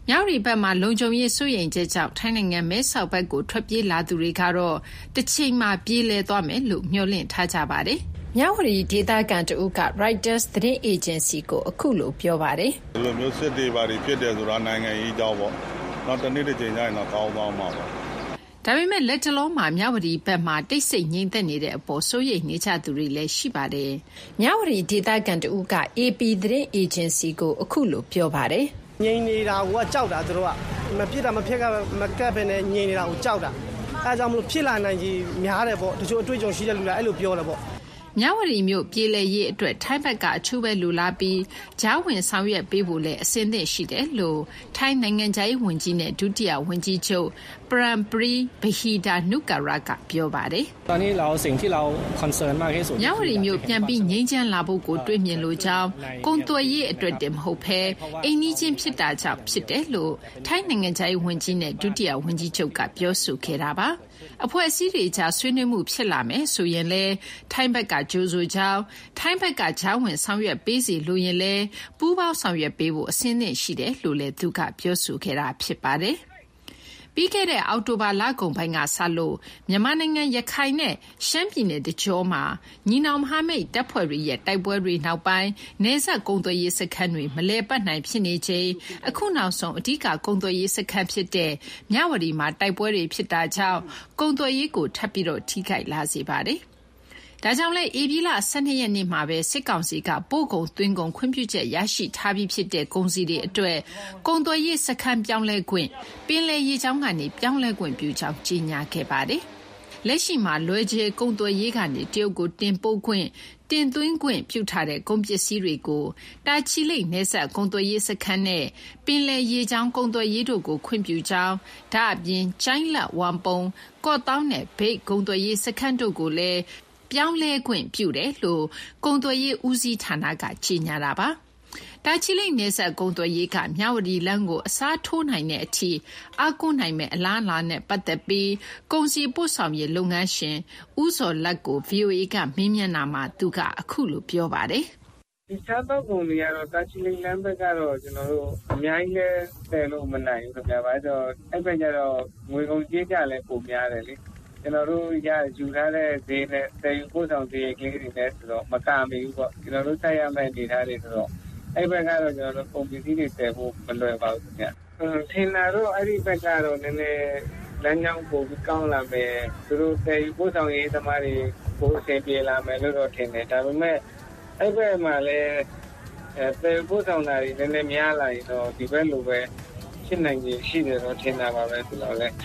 မြဝတီဘက်မှာလုံခြုံရေးစိုးရိမ်ချက်ကြောင့်ထိုင်းနိုင်ငံမဲဆောက်ဘက်ကိုထွက်ပြေးလာသူတွေကတော့တစ်ချိန်မှာပြေးလဲသွားမယ်လို့မျှော်လင့်ထားကြပါတယ်။မြဝတီဒေသခံတဦးက Reuters သတင်းအေဂျင်စီကိုအခုလိုပြောပါတယ်။ "ဒီလိုမျိုးစစ်တွေပါတွေဖြစ်တယ်ဆိုတာနိုင်ငံရေးကြောင်းပေါ့။နောက်တစ်နေ့တစ်ချိန်ကျရင်တော့ကောင်းသွားမှာပါ။ဒါပေမဲ့လက်တလုံးမှာမြဝတီဘက်မှာတိတ်ဆိတ်ငြိမ်သက်နေတဲ့အပေါ်စိုးရိမ်နေကြသူတွေလည်းရှိပါတယ်။မြဝတီဒေသခံတဦးက အေပီ သတင်းအေဂျင်စီကိုအခုလိုပြောပါတယ်။ငြိမ်နေတာကကြောက်တာသူတို့ကမဖြစ်တာမဖြစ်ကမကပ်ပဲနဲ့ငြိမ်နေတာကိုကြောက်တာအဲဒါကြောင့်မလို့ဖြစ်လာနိုင်ကြီးများတယ်ပေါ့တချို့အတွေ့အကြုံရှိတဲ့လူကအဲ့လိုပြောတယ်ပေါ့မြဝတီမြို့ပြည်လည်ရေးအတွက်ထိုင်းဘက်ကအထူးပဲလူလာပြီးဂျားဝင်ဆောင်ရွက်ပေးဖို့လည်းအစဉ်သင့်ရှိတယ်လို့ထိုင်းနိုင်ငံခြားရေးဝန်ကြီးနဲ့ဒုတိယဝန်ကြီးချုပ်ပရမ်ပရီဘဟီဒါနုကာရကပြောပါတယ်ตอนนี้เราสิ่งที่เราคอนเซิร์นมากที่สุดမြဝတီမြို့ပြန်ပြီးငြိမ်းချမ်းလာဖို့ကိုတွေးမြင်လို့ကြောင်းကုန်သွယ်ရေးအတွက်တည်းမဟုတ်ဘဲအိမ်နီးချင်းဖြစ်တာကြောင့်ဖြစ်တယ်လို့ထိုင်းနိုင်ငံခြားရေးဝန်ကြီးနဲ့ဒုတိယဝန်ကြီးချုပ်ကပြောဆိုခဲ့တာပါအဖွဲ့အစည်းတွေကြားဆွေးနွေးမှုဖြစ်လာမယ်ဆိုရင်လည်းထိုင်းဘက်ကကြိုးဆိုကြောင်းထိုင်းဘက်ကဂျားဝင်ဆောင်ရွက်ပေးစီလိုရင်လည်းပူးပေါင်းဆောင်ရွက်ပေးဖို့အဆင်သင့်ရှိတယ်လို့လည်းသူကပြောဆိုခဲ့တာဖြစ်ပါတယ်ပြီးခဲ့တဲ့အောက်တိုဘာလကုန်ပိုင်းကစလို့မြန်မာနိုင်ငံရခိုင်နဲ့ရှမ်းပြည်နယ်တကြောမှာညီနောင်မဟာမိတ်တပ်ဖွဲ့တွေရဲ့တိုက်ပွဲတွေနောက်ပိုင်းနယ်စပ်ကုန်သွယ်ရေးစခန်းတွေမလဲပတ်နိုင်ဖြစ်နေချိန်အခုနောက်ဆုံးအဓိကကုန်သွယ်ရေးစခန်းဖြစ်တဲ့မြဝတီမှာတိုက်ပွဲတွေဖြစ်တာကြောင့်ကုန်သွယ်ရေးကိုထပ်ပြီးတော့ထိခိုက်လာစေပါတယ်။ဒါကြောင့်လဲဧပြီလ၁၂ရက်နေ့မှာပဲစစ်ကောင်စီကပို့ကုန်သွင်းကုန်ခွင့်ပြုချက်ရရှိထားပြီးဖြစ်တဲ့ကုန်စည်တွေအတွက်ကုန်သွယ်ရေးစခန်းပြောင်းလဲခွင့်ပင်လယ်ရေကြောင်းကနေပြောင်းလဲခွင့်ပြုကြောင်းကြေညာခဲ့ပါတယ်။လက်ရှိမှာလွယ်ကျယ်ကုန်သွယ်ရေးကနေတရုတ်ကိုတင်ပို့ခွင့်တင်သွင်းခွင့်ပြုထားတဲ့ကုန်ပစ္စည်းတွေကိုတာချီလိတ်နယ်စပ်ကုန်သွယ်ရေးစခန်းနဲ့ပင်လယ်ရေကြောင်းကုန်သွယ်ရေးတို့ကိုခွင့်ပြုကြောင်းဒါအပြင်ကျိုင်းလတ်ဝမ်ပုံကော့တောင်းနဲ့ဗိတ်ကုန်သွယ်ရေးစခန်းတို့ကိုလည်းပြောင်းလဲခွင့်ပြုတယ်လို့ကုန်သွယ်ရေးဦးစီးဌာနကကြေညာတာပါ။တာချီလိတ်နယ်စပ်ကုန်သွယ်ရေးကမြဝတီလမ်းကိုအစားထိုးနိုင်တဲ့အထိအကူနိုင်မဲ့အလားအလာနဲ့ပတ်သက်ပြီးကုန်စည်ပို့ဆောင်ရေးလုပ်ငန်းရှင်ဦးစောလက်ကို ဗီအိုအေ ကမေးမြန်းတာမှာသူကအခုလိုပြောပါတယ်။ဒီစားတော့ကုန်တွေကတော့တာချီလိတ်လမ်းဘက်ကတော့ကျွန်တော်တို့အများကြီးလဲတည်လို့မနိုင်ဘူးခင်ဗျာ။ဘာလို့အဲ့ဘက်ကျတော့ငွေကုန်ကြေးကြလဲပုံများတယ်လေ။ကျွန်တော်တို့ရယူထားတဲ့ဈေးနဲ့တည်ယူပို့ဆောင်ဈေးကလေးတွေနဲ့ဆိုတော့မကမေဘူးပေါ့ကျွန်တော်တို့ဆက်ရမယ့်အနေထားတွေဆိုတော့အဲ့ဘက်ကတော့ကျွန်တော်တို့ပုံပစ္စည်းတွေတည်ဖို့မလွယ်ပါဘူးခင်ဗျ။ထင်တာတော့အဲ့ဒီဘက်ကတော့နည်းနည်းလမ်းကြောင်းပိုပြီးကောင်းလာမယ်သူတို့တည်ယူပို့ဆောင်ရေးသမားတွေပိုအဆင်ပြေလာမယ်လို့တော့ထင်တယ်ဒါပေမဲ့အဲ့ဘက်မှာလည်းအဲတည်ယူပို့ဆောင်တာတွေနည်းနည်းများလာရင်တော့ဒီဘက်လိုပဲဖြစ်နိုင်ကြီးရှိတယ်တော့ထင်တာပါပဲဆိုတော့လည်း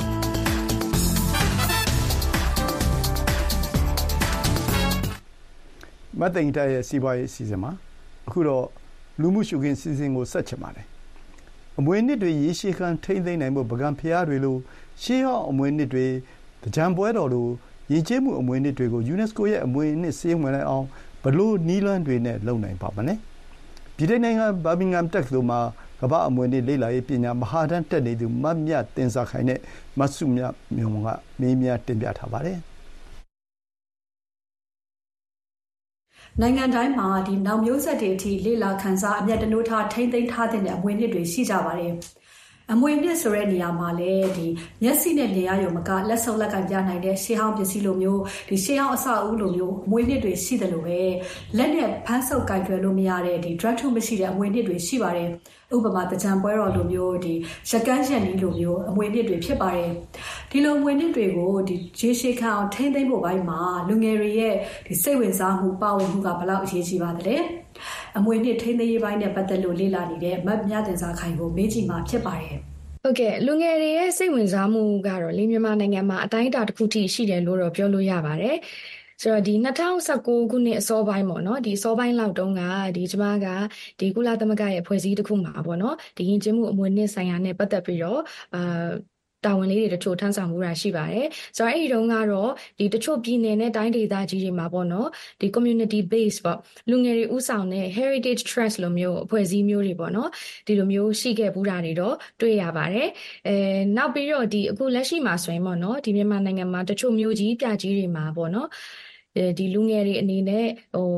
မတ်သိန်တိုက်ရဲ့စီးပွားရေးအစီအစဉ်မှာအခုတော့လူမှုရှုခင်းစီစဉ်ကိုဆက်ချင်ပါတယ်အမွေနှစ်တွေရေရှည်ခံထိမ့်သိမ့်နိုင်ဖို့ပကံဖျားတွေလိုရှေးဟောင်းအမွေနှစ်တွေကြံပွဲတော်လိုရည်ကျင်းမှုအမွေနှစ်တွေကို UNESCO ရဲ့အမွေနှစ်စည်းဝင်လိုက်အောင်ဘလို့နီးလွန်းတွေနဲ့လုပ်နိုင်ပါမလဲပြည်ထောင်နိုင်ငံဘာမင်ဂမ်တက္ကသိုလ်မှာကမ္ဘာအမွေနှစ်လေ့လာရေးပညာမဟာတန်းတက်နေသူမတ်မြတ်တင်စာခိုင်နဲ့မဆုမြတ်မြုံကမေးမြန်းတင်ပြထားပါတယ်နိုင်ငံတိုင်းမှာဒီနောက်မျိုးဆက်တွေအထိလေ့လာခန်းစားအမျက်တနိုးထားထိမ့်သိမ်းထားတဲ့အမွေနှစ်တွေရှိကြပါတယ်။အမွေနှစ်ဆိုတဲ့နေရာမှာလည်းဒီမျက်စိနဲ့မြင်ရရုံမကလက်ဆုပ်လက်ကင်ပြနိုင်တဲ့ရှေးဟောင်းပစ္စည်းလိုမျိုးဒီရှေးဟောင်းအဆောက်အဦလိုမျိုးအမွေနှစ်တွေရှိတယ်လို့ပဲလက်နဲ့ဖမ်းဆုပ်ကင်တွယ်လို့မရတဲ့ဒီ drug ထုမရှိတဲ့အမွေနှစ်တွေရှိပါတယ်။ဥပမာတကြံပွဲတော်လိုမျိုးဒီရကန်းရက်နီးလိုမျိုးအမွေနှစ်တွေဖြစ်ပါတယ်။ဒီလိုအမွေနှစ်တွေကိုဒီရေရှည်ခံအောင်ထိမ့်သိမ်းဖို့ပိုင်းမှာလူငယ်တွေရဲ့ဒီစိတ်ဝင်စားမှုပါဝင်မှုကဘယ်လောက်အရေးကြီးပါသလဲ။အမွေနှစ်ထိမ့်သိမ်းရေးပိုင်းနဲ့ပတ်သက်လို့လေ့လာနေတဲ့မတ်မြတ်တင်စာခိုင်ကိုမေးကြည့်မှာဖြစ်ပါတယ်။ဟုတ်ကဲ့လူငယ်တွေရဲ့စိတ်ဝင်စားမှုကတော့လေမြန်မာနိုင်ငံမှာအတိုင်းအတာတစ်ခုထိရှိတယ်လို့တော့ပြောလို့ရပါတယ်။ဆိုတော့ဒီ၂၀၁၉ခုနှစ်အစောပိုင်းပေါ့နော်ဒီအစောပိုင်းလောက်တုန်းကဒီကျမကဒီကုလသမဂ္ဂရဲ့ဖွဲ့စည်းတစ်ခုမှာပေါ့နော်ဒီယဉ်ကျေးမှုအမွေနှစ်ဆိုင်ရာနဲ့ပတ်သက်ပြီးတော့အာတာဝန်လေးတွေတချို့ထမ်းဆောင်မှုတာရှိပါတယ်ဆိုတော့အဲ့ဒီတုန်းကတော့ဒီတချို့ပြည်နယ်နဲ့တိုင်းဒေသကြီးတွေမှာပေါ့နော်ဒီ community base ပေါ့လူငယ်တွေဥဆောင်တဲ့ heritage trust လိုမျိုးအဖွဲ့အစည်းမျိုးတွေပေါ့နော်ဒီလိုမျိုးရှိခဲ့ဘူးတာတွေတော့တွေ့ရပါတယ်အဲနောက်ပြီးတော့ဒီအခုလက်ရှိမှာဆိုရင်ပေါ့နော်ဒီမြန်မာနိုင်ငံမှာတချို့မျိုးကြီးပြကြီးတွေမှာပေါ့နော်အဲဒီလူငယ်တွေအနေနဲ့ဟို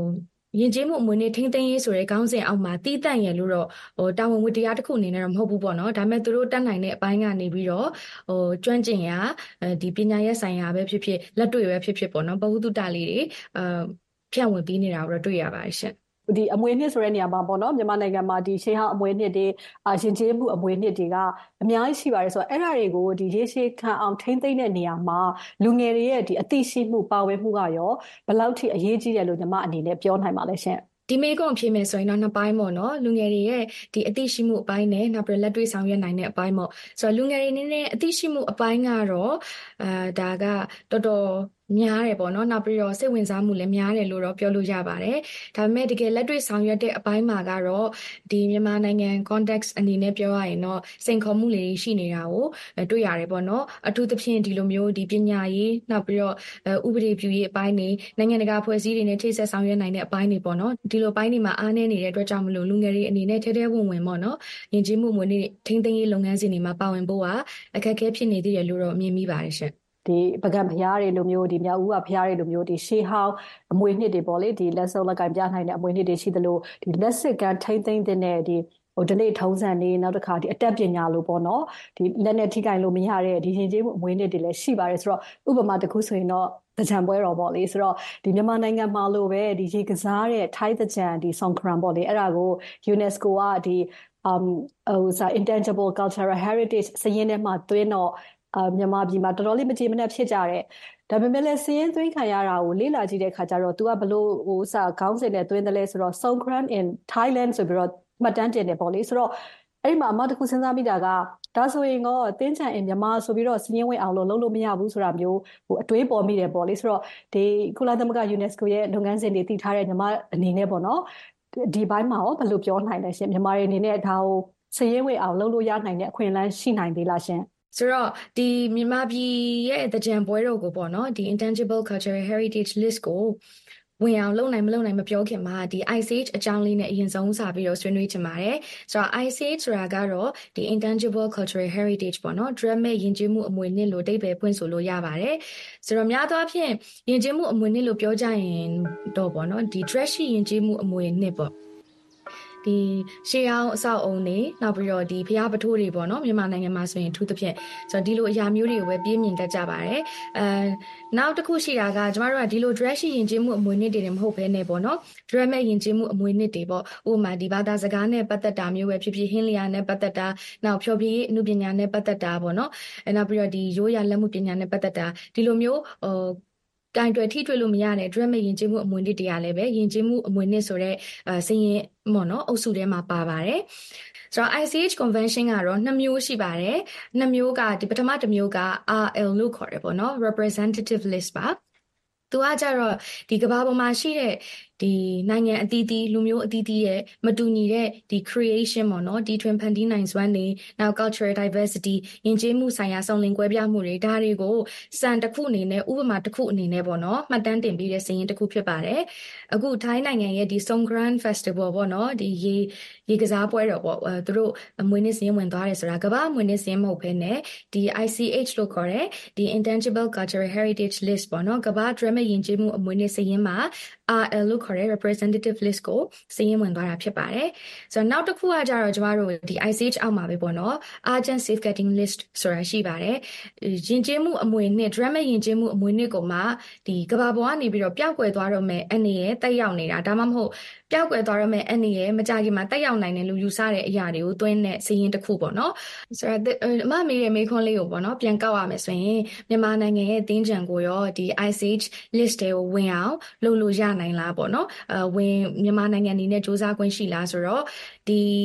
ယဉ်ကျေးမှုအမွေနဲ့ထိန်းသိမ်းရေးဆိုတဲ့ခေါင်းစဉ်အောက်မှာတည်တံ့ရလို့တော့ဟိုတာဝန်ဝတ္တရားတစ်ခုအနေနဲ့တော့မဟုတ်ဘူးပေါ့နော်ဒါပေမဲ့သူတို့တတ်နိုင်တဲ့အပိုင်းကနေပြီးတော့ဟိုကျွမ်းကျင်ရာဒီပညာရေးဆိုင်ရာပဲဖြစ်ဖြစ်လက်တွေ့ပဲဖြစ်ဖြစ်ပေါ့နော်ဘဝတုတလေးတွေအာဖြန့်ဝေပေးနေတာကိုတော့တွေ့ရပါတယ်ရှင်ဒီအမွေနှစ်ဆိုတဲ့နေရာမှာပေါ့နော်မြန်မာနိုင်ငံမှာဒီရှေးဟောင်းအမွေနှစ်တွေအာယဉ်ကျေးမှုအမွေနှစ်တွေကအများကြီးရှိပါတယ်ဆိုတော့အဲ့ဒါတွေကိုဒီရေရှည်ခံအောင်ထိမ့်သိမ့်တဲ့နေရာမှာလူငယ်တွေရဲ့ဒီအသိရှိမှုပါဝင်မှုကရောဘယ်လောက်ထိအရေးကြီးတယ်လို့ညီမအနေနဲ့ပြောနိုင်ပါလဲရှင်ဒီမေကွန်ဖြေမယ်ဆိုရင်တော့နှစ်ပိုင်းပေါ့နော်လူငယ်တွေရဲ့ဒီအသိရှိမှုအပိုင်းနဲ့နောက်ပြီးလက်တွေ့ဆောင်ရွက်နိုင်တဲ့အပိုင်းပေါ့ဆိုတော့လူငယ်တွေအနေနဲ့အသိရှိမှုအပိုင်းကတော့အာဒါကတော်တော်များတယ်ပေါ့နော်နောက်ပြီးတော့စိတ်ဝင်စားမှုလည်းများတယ်လို့တော့ပြောလို့ရပါတယ်ဒါပေမဲ့တကယ်လက်တွေ့ဆောင်ရွက်တဲ့အပိုင်းမှာကတော့ဒီမြန်မာနိုင်ငံ context အနေနဲ့ပြောရရင်တော့စိန်ခေါ်မှုတွေရှိနေတာကိုတွေ့ရတယ်ပေါ့နော်အထူးသဖြင့်ဒီလိုမျိုးဒီပညာရေးနောက်ပြီးတော့ဥပဒေပြုရေးအပိုင်းတွေနိုင်ငံတကာဖွဲ့စည်းတွေနဲ့ထိစပ်ဆောင်ရွက်နိုင်တဲ့အပိုင်းတွေပေါ့နော်ဒီလိုပိုင်းတွေမှာအားနည်းနေတဲ့အတွက်ကြောင့်မလို့လူငယ်တွေအနေနဲ့ထဲထဲဝင်ဝင်ပေါ့နော်ယဉ်ကျေးမှုမွေးနေ့ထိန်းသိမ်းရေးလုပ်ငန်းစဉ်တွေမှာပါဝင်ဖို့ကအခက်အခဲဖြစ်နေသေးတယ်လို့တော့မြင်မိပါတယ်ရှင်ဒီပကံဖျားတွေလိုမျိုးဒီမြောက်ဦးကဖျားတွေလိုမျိုးဒီရှေးဟောင်းအမွေနှစ်တွေပေါ့လေဒီလက်စုပ်လက်ကင်ပြနိုင်တဲ့အမွေနှစ်တွေရှိသလိုဒီလက်စစ်ကန်ထိမ့်သိမ့်တဲ့ဒီဟိုဒီနေ့ထုံးစံနေနောက်တစ်ခါဒီအတက်ပညာလို့ပေါ့နော်ဒီလက်နဲ့ထိကင်လို့မရတဲ့ဒီရင်ကျေးမှုအမွေနှစ်တွေလည်းရှိပါတယ်ဆိုတော့ဥပမာတစ်ခုဆိုရင်တော့တကြံပွဲတော်ပေါ့လေဆိုတော့ဒီမြန်မာနိုင်ငံမှာလို့ပဲဒီရေကစားတဲ့ထိုင်းတကြံဒီဆောင်ခရန်ပေါ့လေအဲ့ဒါကို UNESCO ကဒီ um ဟိုစာ intangible cultural heritage စရင်းထဲမှာတွင်းတော့အာမြန်မာပြည်မှာတော်တော်လေးမကြေမနက်ဖြစ်ကြတယ်ဒါပေမဲ့လည်းစည်ရင်သွင်းခံရတာကိုလေ့လာကြည့်တဲ့အခါကျတော့ तू ကဘလို့ဟိုစာခေါင်းစဉ်နဲ့သွင်းတယ်လဲဆိုတော့ Songkran in Thailand ဆိုပြီးတော့မှတ်တမ်းတင်တယ်ပေါ့လေဆိုတော့အဲ့ဒီမှာအမတခုစဉ်းစားမိတာကဒါဆိုရင်တော့တင်းချန် in မြန်မာဆိုပြီးတော့စည်ရင်ဝင်အောင်လို့လုပ်လို့မရဘူးဆိုတာမျိုးဟိုအတွေးပေါ်မိတယ်ပေါ့လေဆိုတော့ဒီကုလသမဂ္ဂ UNESCO ရဲ့လုပ်ငန်းစဉ်တွေတည်ထားတဲ့မြန်မာအနေနဲ့ပေါ့နော်ဒီဘိုင်းမှာရောဘယ်လိုပြောနိုင်လဲရှင်မြန်မာတွေအနေနဲ့ဒါကိုစည်ရင်ဝင်အောင်လုပ်လို့ရနိုင်တဲ့အခွင့်အလမ်းရှိနိုင်သေးလားရှင်ဆိုတော့ဒီမြန်မာပြည်ရဲ့တကြံပွဲတော်ကိုပေါ့နော်ဒီ intangible cultural heritage list ကိုဝင်အောင်လုပ်နိုင်မလုပ်နိုင်မပြောခင်မှာဒီ Ice Age အကြောင်းလေးနဲ့အရင်ဆုံးစပြီးတော့ဆွေးနွေးချင်ပါတယ်ဆိုတော့ Ice Age ဆိုတာကတော့ဒီ intangible cultural heritage ပေါ့နော် dramatic ယဉ်ကျေးမှုအမွေနှစ်လို့အဓိပ္ပာယ်ဖွင့်ဆိုလို့ရပါတယ်ဆိုတော့များသောအားဖြင့်ယဉ်ကျေးမှုအမွေနှစ်လို့ပြောကြရင်တော့ပေါ့နော်ဒီ trashy ယဉ်ကျေးမှုအမွေနှစ်ပေါ့ဒီရှေးအောင်အဆောက်အုံတွေနောက်ပြီးတော့ဒီဖျားပထိုးတွေပေါ့နော်မြန်မာနိုင်ငံမှာဆိုရင်အထူးသဖြင့်ဆိုတော့ဒီလိုအရာမျိုးတွေကိုပဲပြင်းမြင်တတ်ကြပါတယ်အဲနောက်တစ်ခုရှိတာကကျမတို့ကဒီလို dress ယဉ်ကျေးမှုအမွေနှစ်တွေမဟုတ်ဘဲနဲ့ပေါ့နော် dramatic ယဉ်ကျေးမှုအမွေနှစ်တွေပေါ့ဥပမာဒီဘာသာစကားနဲ့ပတ်သက်တာမျိုးပဲဖြစ်ဖြစ်ဟင်းလျာနဲ့ပတ်သက်တာနောက်ဖြောပြရေးအမှုပညာနဲ့ပတ်သက်တာပေါ့နော်အဲနောက်ပြီးတော့ဒီရိုးရာလက်မှုပညာနဲ့ပတ်သက်တာဒီလိုမျိုးဟိုကင်တွယ်ထိတွေ့လို့မရတဲ့ dramatic ယဉ်ကျေးမှုအမွေနှစ်တွေကလည်းပဲယဉ်ကျေးမှုအမွေနှစ်ဆိုတဲ့အဲစရင်ပေါ့နော်အုပ်စုထဲမှာပါပါတယ်ဆိုတော့ Ice Age Convention ကတော့နှစ်မျိုးရှိပါတယ်နှစ်မျိုးကဒီပထမတစ်မျိုးက R L လို့ခေါ်တယ်ပေါ့နော် representative list ပါသူကကြတော့ဒီကမ္ဘာပေါ်မှာရှိတဲ့ဒီနိုင်ငံအသီးသီးလူမျိုးအသီးသီးရဲ့မတူညီတဲ့ဒီ creation ပေါ့နော်ဒီထွင်ဖန်တီးနိုင်စွမ်းတွေနောက် cultural diversity ယဉ်ကျေးမှုဆိုင်ရာစုံလင်ကွဲပြားမှုတွေဒါတွေကိုစံတစ်ခုအနေနဲ့ဥပမာတစ်ခုအနေနဲ့ပေါ့နော်မှတ်တမ်းတင်ပြီးတဲ့စာရင်းတစ်ခုဖြစ်ပါတယ်အခုထိုင်းနိုင်ငံရဲ့ဒီ Songkran Festival ပေါ့နော်ဒီရေရေကစားပွဲတော်ပေါ့အဲသူတို့အမွေနှစ်စာရင်းဝင်သွားတယ်ဆိုတာကမ္ဘာအမွေနှစ်စာရင်းမဟုတ်ဘဲနဲ့ဒီ I C H လို့ခေါ်တဲ့ဒီ intangible cultural heritage list ပေါ့နော်ကမ္ဘာ dramatic ယဉ်ကျေးမှုအမွေနှစ်စာရင်းမှာ R L လို့ခေါ်တဲ့ representative list ကိုစာရင်းဝင်သွားတာဖြစ်ပါတယ်ဆိုတော့နောက်တစ်ခုကကြတော့ကျမတို့ဒီ I C H အောက်မှာပဲပေါ့နော် urgent safeguarding list ဆိုတာရှိပါတယ်ယဉ်ကျေးမှုအမွေနှစ် dramatic ယဉ်ကျေးမှုအမွေနှစ်ကိုမှဒီကမ္ဘာပေါ်ကနေပြီးတော့ပျောက်ကွယ်သွားတော့မယ်အနေနဲ့တက်ရောက်နေတာဒါမှမဟုတ်ပျောက်ကွယ်သွားတော့မယ်အနေနဲ့မကြခင်မှာတက်ရောက်နိုင်တယ်လို့ယူဆတဲ့အရာတွေကိုတွင်းတဲ့စာရင်းတစ်ခုပေါ့နော်ဆိုတော့အမမေးတဲ့မေးခွန်းလေးကိုပေါ့နော်ပြန်ကောက်ရမယ်ဆိုရင်မြန်မာနိုင်ငံရဲ့တင်းကြံကိုရောဒီ I C H list တွေကိုဝင်အောင်လုပ်လို့ရနိုင်လားပေါ့နော်အဝင်မြန်မာနိုင်ငံအနေနဲ့စ조사ခွင့်ရှိလားဆိုတော့ဒီ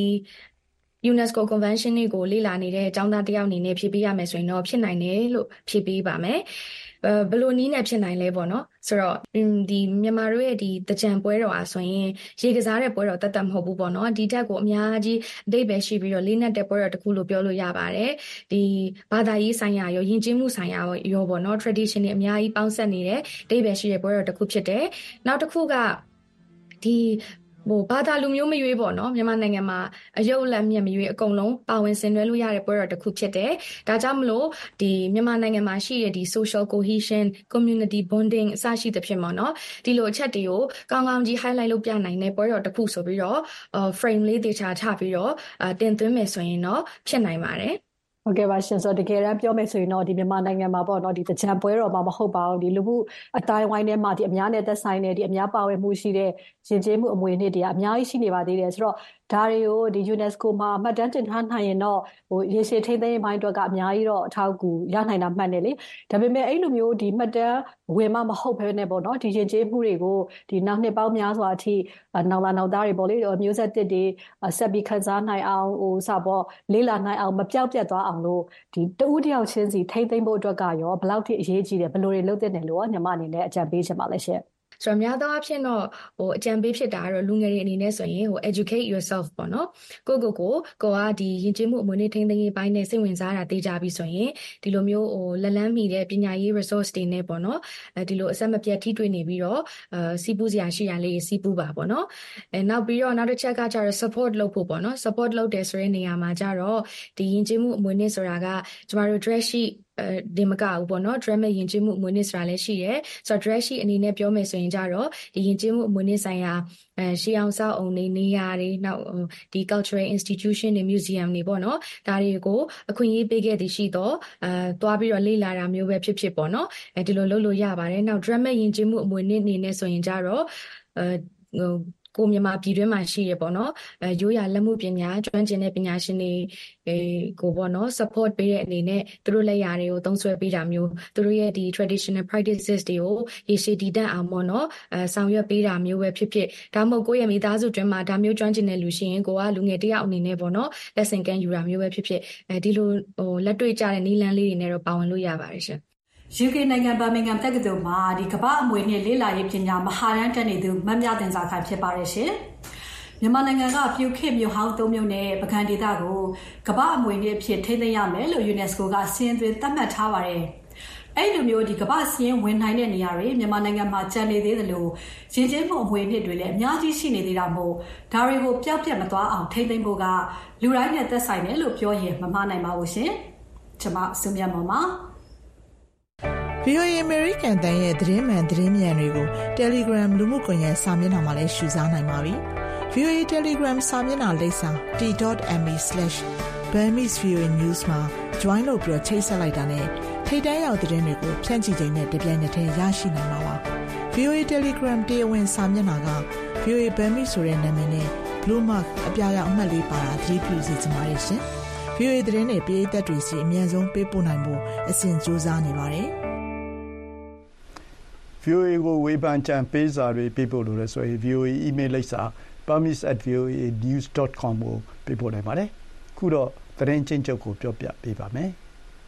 UNESCO Convention တွေကိုလေ့လာနေတဲ့အကြောင်းသားတစ်ယောက်အနေနဲ့ဖြည့်ပေးရမယ်ဆိုရင်တော့ဖြစ်နိုင်တယ်လို့ဖြည့်ပေးပါမယ်ဘယ်လိုနည်းနဲ့ဖြစ်နိုင်လဲပေါ့နော်ဆိုတော့ဒီမြန်မာတို့ရဲ့ဒီတကြံပွဲတော်အားဆိုရင်ရေကစားတဲ့ပွဲတော်တတ်တတ်မဟုတ်ဘူးပေါ့နော်ဒီတက်ကိုအများကြီးအဓိပ္ပာယ်ရှိပြီးတော့လေးနက်တဲ့ပွဲတော်တစ်ခုလို့ပြောလို့ရပါတယ်ဒီဘာသာရေးဆိုင်ရာရောယဉ်ကျေးမှုဆိုင်ရာရောပေါ့နော် tradition တွေအများကြီးပေါင်းစပ်နေတဲ့အဓိပ္ပာယ်ရှိတဲ့ပွဲတော်တစ်ခုဖြစ်တယ်နောက်တစ်ခုကဒီဟိုဘာသာလူမျိုးမရွေးပေါ့နော်မြန်မာနိုင်ငံမှာအယုတ်လက်မြက်မရွေးအကုန်လုံးပါဝင်ဆင်နွှဲလို့ရတဲ့ပွဲတော်တစ်ခုဖြစ်တယ်ဒါကြောင့်မလို့ဒီမြန်မာနိုင်ငံမှာရှိတဲ့ဒီ social cohesion community bonding အစရှိသဖြင့်ပေါ့နော်ဒီလိုအချက်တွေကိုကောင်းကောင်းကြီး highlight လုပ်ပြနိုင်တဲ့ပွဲတော်တစ်ခုဆိုပြီးတော့ frame လေးတေချာချပြီးတော့တင်သွင်းမယ်ဆိုရင်တော့ဖြစ်နိုင်ပါတယ်ဟုတ်ကဲ့ပါရှင်ဆိုတော့တကယ်တမ်းပြောမယ်ဆိုရင်တော့ဒီမြန်မာနိုင်ငံမှာပေါ့နော်ဒီတကြံပွဲတော်မှာမဟုတ်ပါဘူးဒီလူမှုအတိုင်းဝိုင်းထဲမှာဒီအများနဲ့သက်ဆိုင်တဲ့ဒီအများပါဝင်မှုရှိတဲ့ယဉ်ကျေးမှုအမွေအနှစ်တွေကအများကြီးရှိနေပါသေးတယ်ဆိုတော့ဒါတွေကိုဒီ UNESCO မှာမှတ်တမ်းတင်ထားနိုင်ရင်တော့ဟိုရေရှည်ထိန်းသိမ်းရေးပိုင်းအတွက်ကအများကြီးတော့အထောက်အကူရနိုင်တာမှတ်တယ်လေဒါပေမဲ့အဲ့လိုမျိုးဒီမှတ်တမ်းဝင်မှမဟုတ်ဘဲနဲ့ပေါ့နော်ဒီယဉ်ကျေးမှုတွေကိုဒီနောက်နှစ်ပေါင်းများစွာအထိနောက်လာနောက်သားတွေပေါ့လေမျိုးဆက်တစ်တွေဆက်ပြီးခန်းစားနိုင်အောင်ဟိုစပေါ့လေးလာနိုင်အောင်မပြောက်ပြတ်သွားအောင်လို့ဒီတဦးတယောက်ချင်းစီထိန်းသိမ်းဖို့အတွက်ကရောဘယ်လောက်ထိအရေးကြီးတယ်ဘယ်လိုတွေလုပ်သင့်တယ်လို့ညီမအနေနဲ့အကြံပေးချင်ပါလဲရှင်ဆိုတော့များသောအားဖြင့်တော့ဟိုအကြံပေးဖြစ်တာကတော့လူငယ်တွေအနေနဲ့ဆိုရင်ဟို educate yourself ပေါ့နော်ကိုကိုကိုကိုကဒီယဉ်ကျေးမှုအမွေအနှစ်ထိန်းသိမ်းရေးပိုင်းနဲ့စိတ်ဝင်စားတာသိကြပြီဆိုရင်ဒီလိုမျိုးဟိုလက်လန်းမိတဲ့ပညာရေး resource တွေနဲ့ပေါ့နော်အဲဒီလိုအဆက်မပြတ်ထိတွေ့နေပြီးတော့အဲစီးပူးစရာရှိရလေးစီးပူးပါပေါ့နော်အဲနောက်ပြီးတော့နောက်တစ်ချက်ကကျတော့ support လုပ်ဖို့ပေါ့နော် support လုပ်တယ်ဆိုတဲ့နေရာမှာကျတော့ဒီယဉ်ကျေးမှုအမွေအနှစ်ဆိုတာကကျမတို့ dress sheetအဲဒီမကဘူးပေါ့နော် dress မဲ့ယဉ်ကျေးမှုအမွေအနှစ်ဆိုတာလည်းရှိတယ်ဆိုတော့ dress sheet အနေနဲ့ပြောမယ်ဆိုရင်ကျတော့ဒီယဉ်ကျေးမှုအမွေအနှစ်ဆိုင်ရာအဲရှေးအောင်စောက်အုံတွေနေရာတွေနောက်ဒီ cultural institution တွေ museum တွေပေါ့နော်ဒါတွေကိုအခွင့်အရေးပေးခဲ့သည်ရှိတော့အဲသွားပြီးတော့လေ့လာတာမျိုးပဲဖြစ်ဖြစ်ပေါ့နော်အဲဒီလိုလုပ်လို့ရပါတယ်နောက် dress မဲ့ယဉ်ကျေးမှုအမွေအနှစ်အနေနဲ့ဆိုရင်ကျတော့အဲကိုမြန်မာပြည်တွင်းမှာရှိရပေါ့နော်အဲရိုးရာလက်မှုပညာကျွမ်းကျင်တဲ့ပညာရှင်တွေအဲကိုပေါ့နော် support ပေးတဲ့အနေနဲ့သူတို့လက်ရာတွေကိုသုံးစွဲပေးတာမျိုးသူတို့ရဲ့ဒီ traditional practices တွေကိုရေရှည်တည်တံ့အောင်ပေါ့နော်အဲဆောင်ရွက်ပေးတာမျိုးပဲဖြစ်ဖြစ်ဒါမှမဟုတ်ကိုယ့်ရဲ့မိသားစုတွင်းမှာဒါမျိုးကျွမ်းကျင်တဲ့လူရှိရင်ကိုကလူငယ်တယောက်အနေနဲ့ပေါ့နော်လက်ဆင့်ကမ်းယူတာမျိုးပဲဖြစ်ဖြစ်အဲဒီလိုဟိုလက်တွေ့ကျတဲ့နည်းလမ်းလေးတွေနဲ့တော့ပါဝင်လို့ရပါတယ်ရှင်ယူကေ နိုင်ငံဘာမင်ဂမ်တက္ကသိုလ်မှာဒီကမ္ဘာအမွေအနှစ်လေ့လာရေးပညာမဟာတန်းတက်နေသူမမြတင်စာခိုင်ဖြစ်ပါတယ်ရှင်။မြန်မာနိုင်ငံကပြူခေတ်မြို့ဟောင်းသုံးမြို့နယ်ပကံဒေသကိုကမ္ဘာအမွေအနှစ်အဖြစ်ထိန်းသိမ်းရမယ်လို့ UNESCO ကစီရင်သွင်းသတ်မှတ်ထားပါတယ်။အဲ့လိုမျိုးဒီကမ္ဘာစီရင်ဝင်နိုင်တဲ့နေရာတွေမြန်မာနိုင်ငံမှာကျန်နေသေးတယ်လို့ရင်းကျင်းမှုအမွေအနှစ်တွေလည်းအများကြီးရှိနေသေးတာမို့ဒါတွေကိုပျောက်ပြတ်မသွားအောင်ထိန်းသိမ်းဖို့ကလူတိုင်းနဲ့သက်ဆိုင်တယ်လို့ပြောရင်မမှားနိုင်ပါဘူးရှင်။ကျွန်မစုမြတ်မောင်ပါဗီအိုအေ American တန်ရဲ့သတင်းမှန်သတင်းမြန်တွေကို Telegram လူမှုကွန်ရက်စာမျက်နှာမှာလည်းရှုစားနိုင်ပါပြီ။ ဗီအိုအေ Telegram စာမျက်နှာလိပ်စာ t dot m e slash burmese voa news မှာ join လုပ်ပြီးချိတ်ဆက်လိုက်တာနဲ့ထိပ်တန်းရောက်သတင်းတွေကိုဖြန့်ချိချိန်နဲ့တပြိုင်နက်တည်းရရှိနိုင်မှာပါ။ ဗီအိုအေ Telegram တရားဝင်စာမျက်နှာက ဗီအိုအေ Burmese ဆိုတဲ့နာမည်နဲ့ Blue Mark အပြာရောင်အမှတ်လေးပါတာသတိပြုစီချင်ပါတယ်ရှင်။ ဗီအိုအေသတင်းတွေပြည်သက်တွေစီအမြန်ဆုံးပေးပို့နိုင်ဖို့အစဉ်ကြိုးစားနေပါတယ်။ဗီအိုအေကိုဝေဖန်ကြံပေးစာတွေပေးပို့လို့ရဆိုရင် ဗီအိုအေ email လိပ်စာ burmese at v o a news dot com ကိုပေးပို့နိုင်ပါတယ်။ခုတော့သတင်းချင်းချုပ်ကိုပြောပြပေးပါမယ်။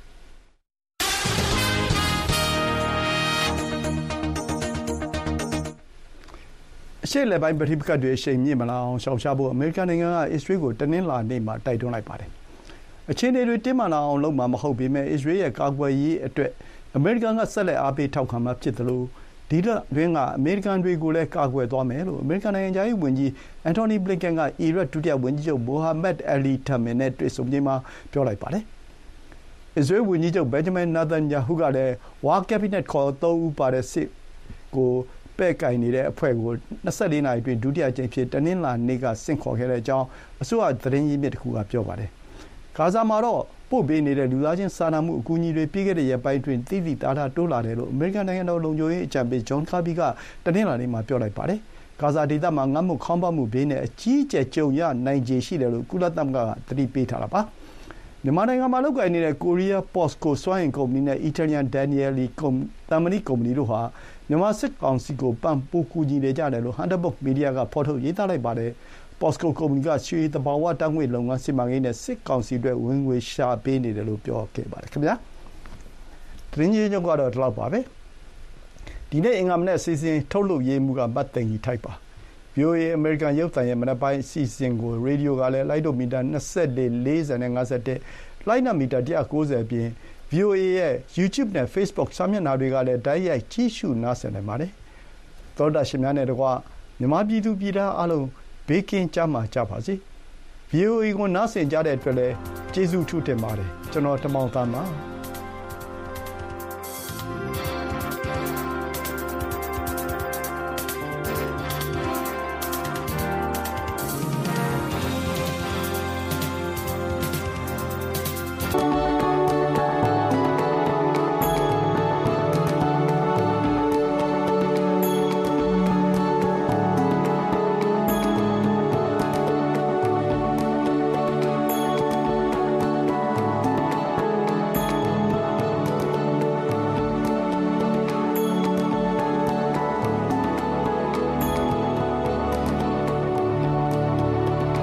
အရှေ့လက်ပိုင်းပဋိပက္ခတွေအရှိန်မြင့်မလာအောင်ရှောင်ရှားဖို့အမေရိကန်နိုင်ငံကအစ္စရေးကိုတနင်္လာနေ့မှာတိုက်တွန်းလိုက်ပါတယ်။အခြေအနေတွေတင်းမာလာအောင်လုပ်မှာမဟုတ်ပေမဲ့အစ္စရေးရဲ့ကာကွယ်ရေးအတွက်အမေရိကန်ကဆက်လက်အားပေးထောက်ခံမှာဖြစ်တယ်လို့ဒီလတွင်းကအမေရိကန်တွေကိုလည်းကာကွယ်သွားမယ်လို့အမေရိကန်နိုင်ငံခြားရေးဝန်ကြီးအန်တိုနီဘလင်ကန်ကအီရတ်ဒုတိယဝန်ကြီးချုပ်မိုဟာမက်အလီထမင်နဲ့တွေ့ဆုံချိန်မှာပြောလိုက်ပါတယ်။အစ္စရေးဝန်ကြီးချုပ်ဘင်ဂျမင်နာသန်ယာဟုကလည်းဝါကက်ဘိနက်ခေါ်သုံးဦးပါတဲ့စစ်ကိုပဲ့ကိုင်နေတဲ့အဖွဲ့ကို၂၄နာရီအတွင်းဒုတိယကြိမ်ဖြစ်တနင်္လာနေ့ကဆင့်ခေါ်ခဲ့တဲ့အကြောင်းအစိုးရသတင်းရင်းမြစ်တစ်ခုကပြောပါတယ်။ဂါဇာမှာတော့ပို့ပေးနေတဲ့လူသားချင်းစာနာမှုအကူအညီတွေပြီးခဲ့တဲ့ရက်ပိုင်းတွင်သိသိသာသာတိုးလာတယ်လို့အမေရိကန်နိုင်ငံတော်လုံခြုံရေးအကြံပေးဂျွန်ကာဘီကတနင်္လာနေ့မှာပြောလိုက်ပါတယ်။ဂါဇာဒေသမှာငတ်မွတ်ခေါင်းပါးမှုဘေးနဲ့အကြီးအကျယ်ကြုံရနိုင်ခြေရှိတယ်လို့ကုလသမဂ္ဂကသတိပေးထားတာပါ။မြန်မာနိုင်ငံမှာလုပ်ကိုင်နေတဲ့ကိုရီးယားပေါ့စကိုစွမ်းအင်ကုမ္ပဏီနဲ့အီတလီယန်ဒန်နီယယ်လီကုမ္ပဏီသံမဏိကုမ္ပဏီတို့ဟာမြန်မာစစ်ကောင်စီကိုပံ့ပိုးကူညီနေကြတယ်လို့ဟန်တာဘုတ်မီဒီယာကဖော်ထုတ်ရေးသားလိုက်ပါတယ်။ POSCO ကုမ္ပဏီကရွှေသဘာဝဓာတ်ငွေ့လုပ်ငန်းစီမံကိန်းနဲ့စစ်ကောင်စီအတွက်ဝင်ငွေရှာပေးနေတယ်လို့ပြောခဲ့ပါတယ်ခင်ဗျာ။သတင်းကြီးချုပ်ကတော့ဒီလောက်ပါပဲ။ဒီနေ့အင်္ဂါမနေ့အစီအစဉ်ထုတ်လုပ်ရေးမှုကမတ်သိန်ကြီးထိုက်ပါ။ ဗီအိုအေ အမေရိကန်ရုပ်သံရဲ့မနက်ပိုင်းအစီအစဉ်ကိုရေဒီယိုကလည်းလိုက်ဒိုမီတာ၂၄ ၄၀နဲ့၅၁လိုက်နာမီတာ၁၉၀အပြင် ဗီအိုအေ ရဲ့ YouTube နဲ့ Facebook စာမျက်နှာတွေကလည်းတိုက်ရိုက်ကြည့်ရှုနားဆင်နိုင်ပါတယ်။သောတာရှင်များနဲ့တကွမြန်မာပြည်သူပြည်သားအလုံးဘေးကင်းကြမှာကြပါစေ။ ဗီ အို အေ ကိုနားဆင်ကြတဲ့အတွက်လည်းကျေးဇူးထူးတင်ပါတယ်ကျွန်တော်တမောင်သားပါ